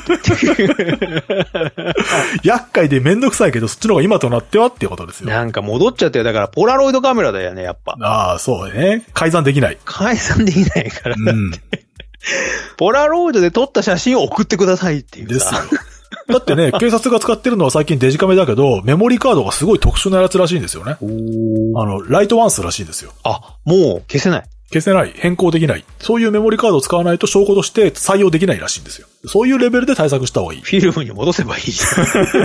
厄介でめんどくさいけど、そっちの方が今となってはっていうことですよ。 なんか戻っちゃってよ。だから、ポラロイドカメラだよね、やっぱ。 ああ、そうね。改ざんできない。 改ざんできないからだって。うん、ポラロイドで撮った写真を送ってくださいっていう。 ですよ。だってね、警察が使ってるのは最近デジカメだけど、メモリーカードがすごい特殊なやつらしいんですよね。あの、ライトワンスらしいんですよ。 あ、もう消せない。 消せない。変更できない。そういうメモリーカードを使わないと証拠として採用できないらしいんですよ。そういうレベルで対策した方がいい。 フィルムに戻せばいいじゃん。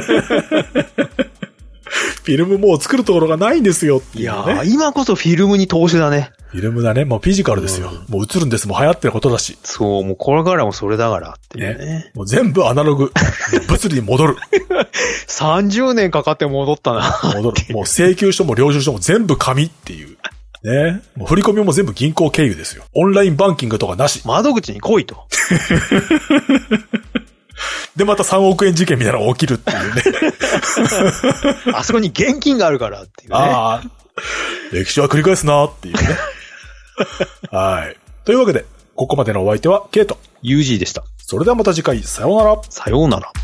フィルムもう作るところがないんですよっていう、ね。 いやー、今こそフィルムに投資だね。 フィルムだね。もうフィジカルですよ。うん、もう映るんです。もう流行ってることだし。 そう、もうこれからもそれだからっていうね。 ねもう全部アナログ。物理に戻る。 さんじゅうねんかかって戻ったな。 戻る。もう請求書も領収書も全部紙っていう。ね。もう振り込みも全部銀行経由ですよ。オンラインバンキングとかなし。 窓口に来いと。 で、またさんおくえん事件みたいなのが起きるっていうね。 あそこに現金があるからっていうね。ああ。 歴史は繰り返すなっていうね。はい。というわけで、ここまでのお相手はケイト。 ユージー でした。 それではまた次回、さようなら。 さようなら。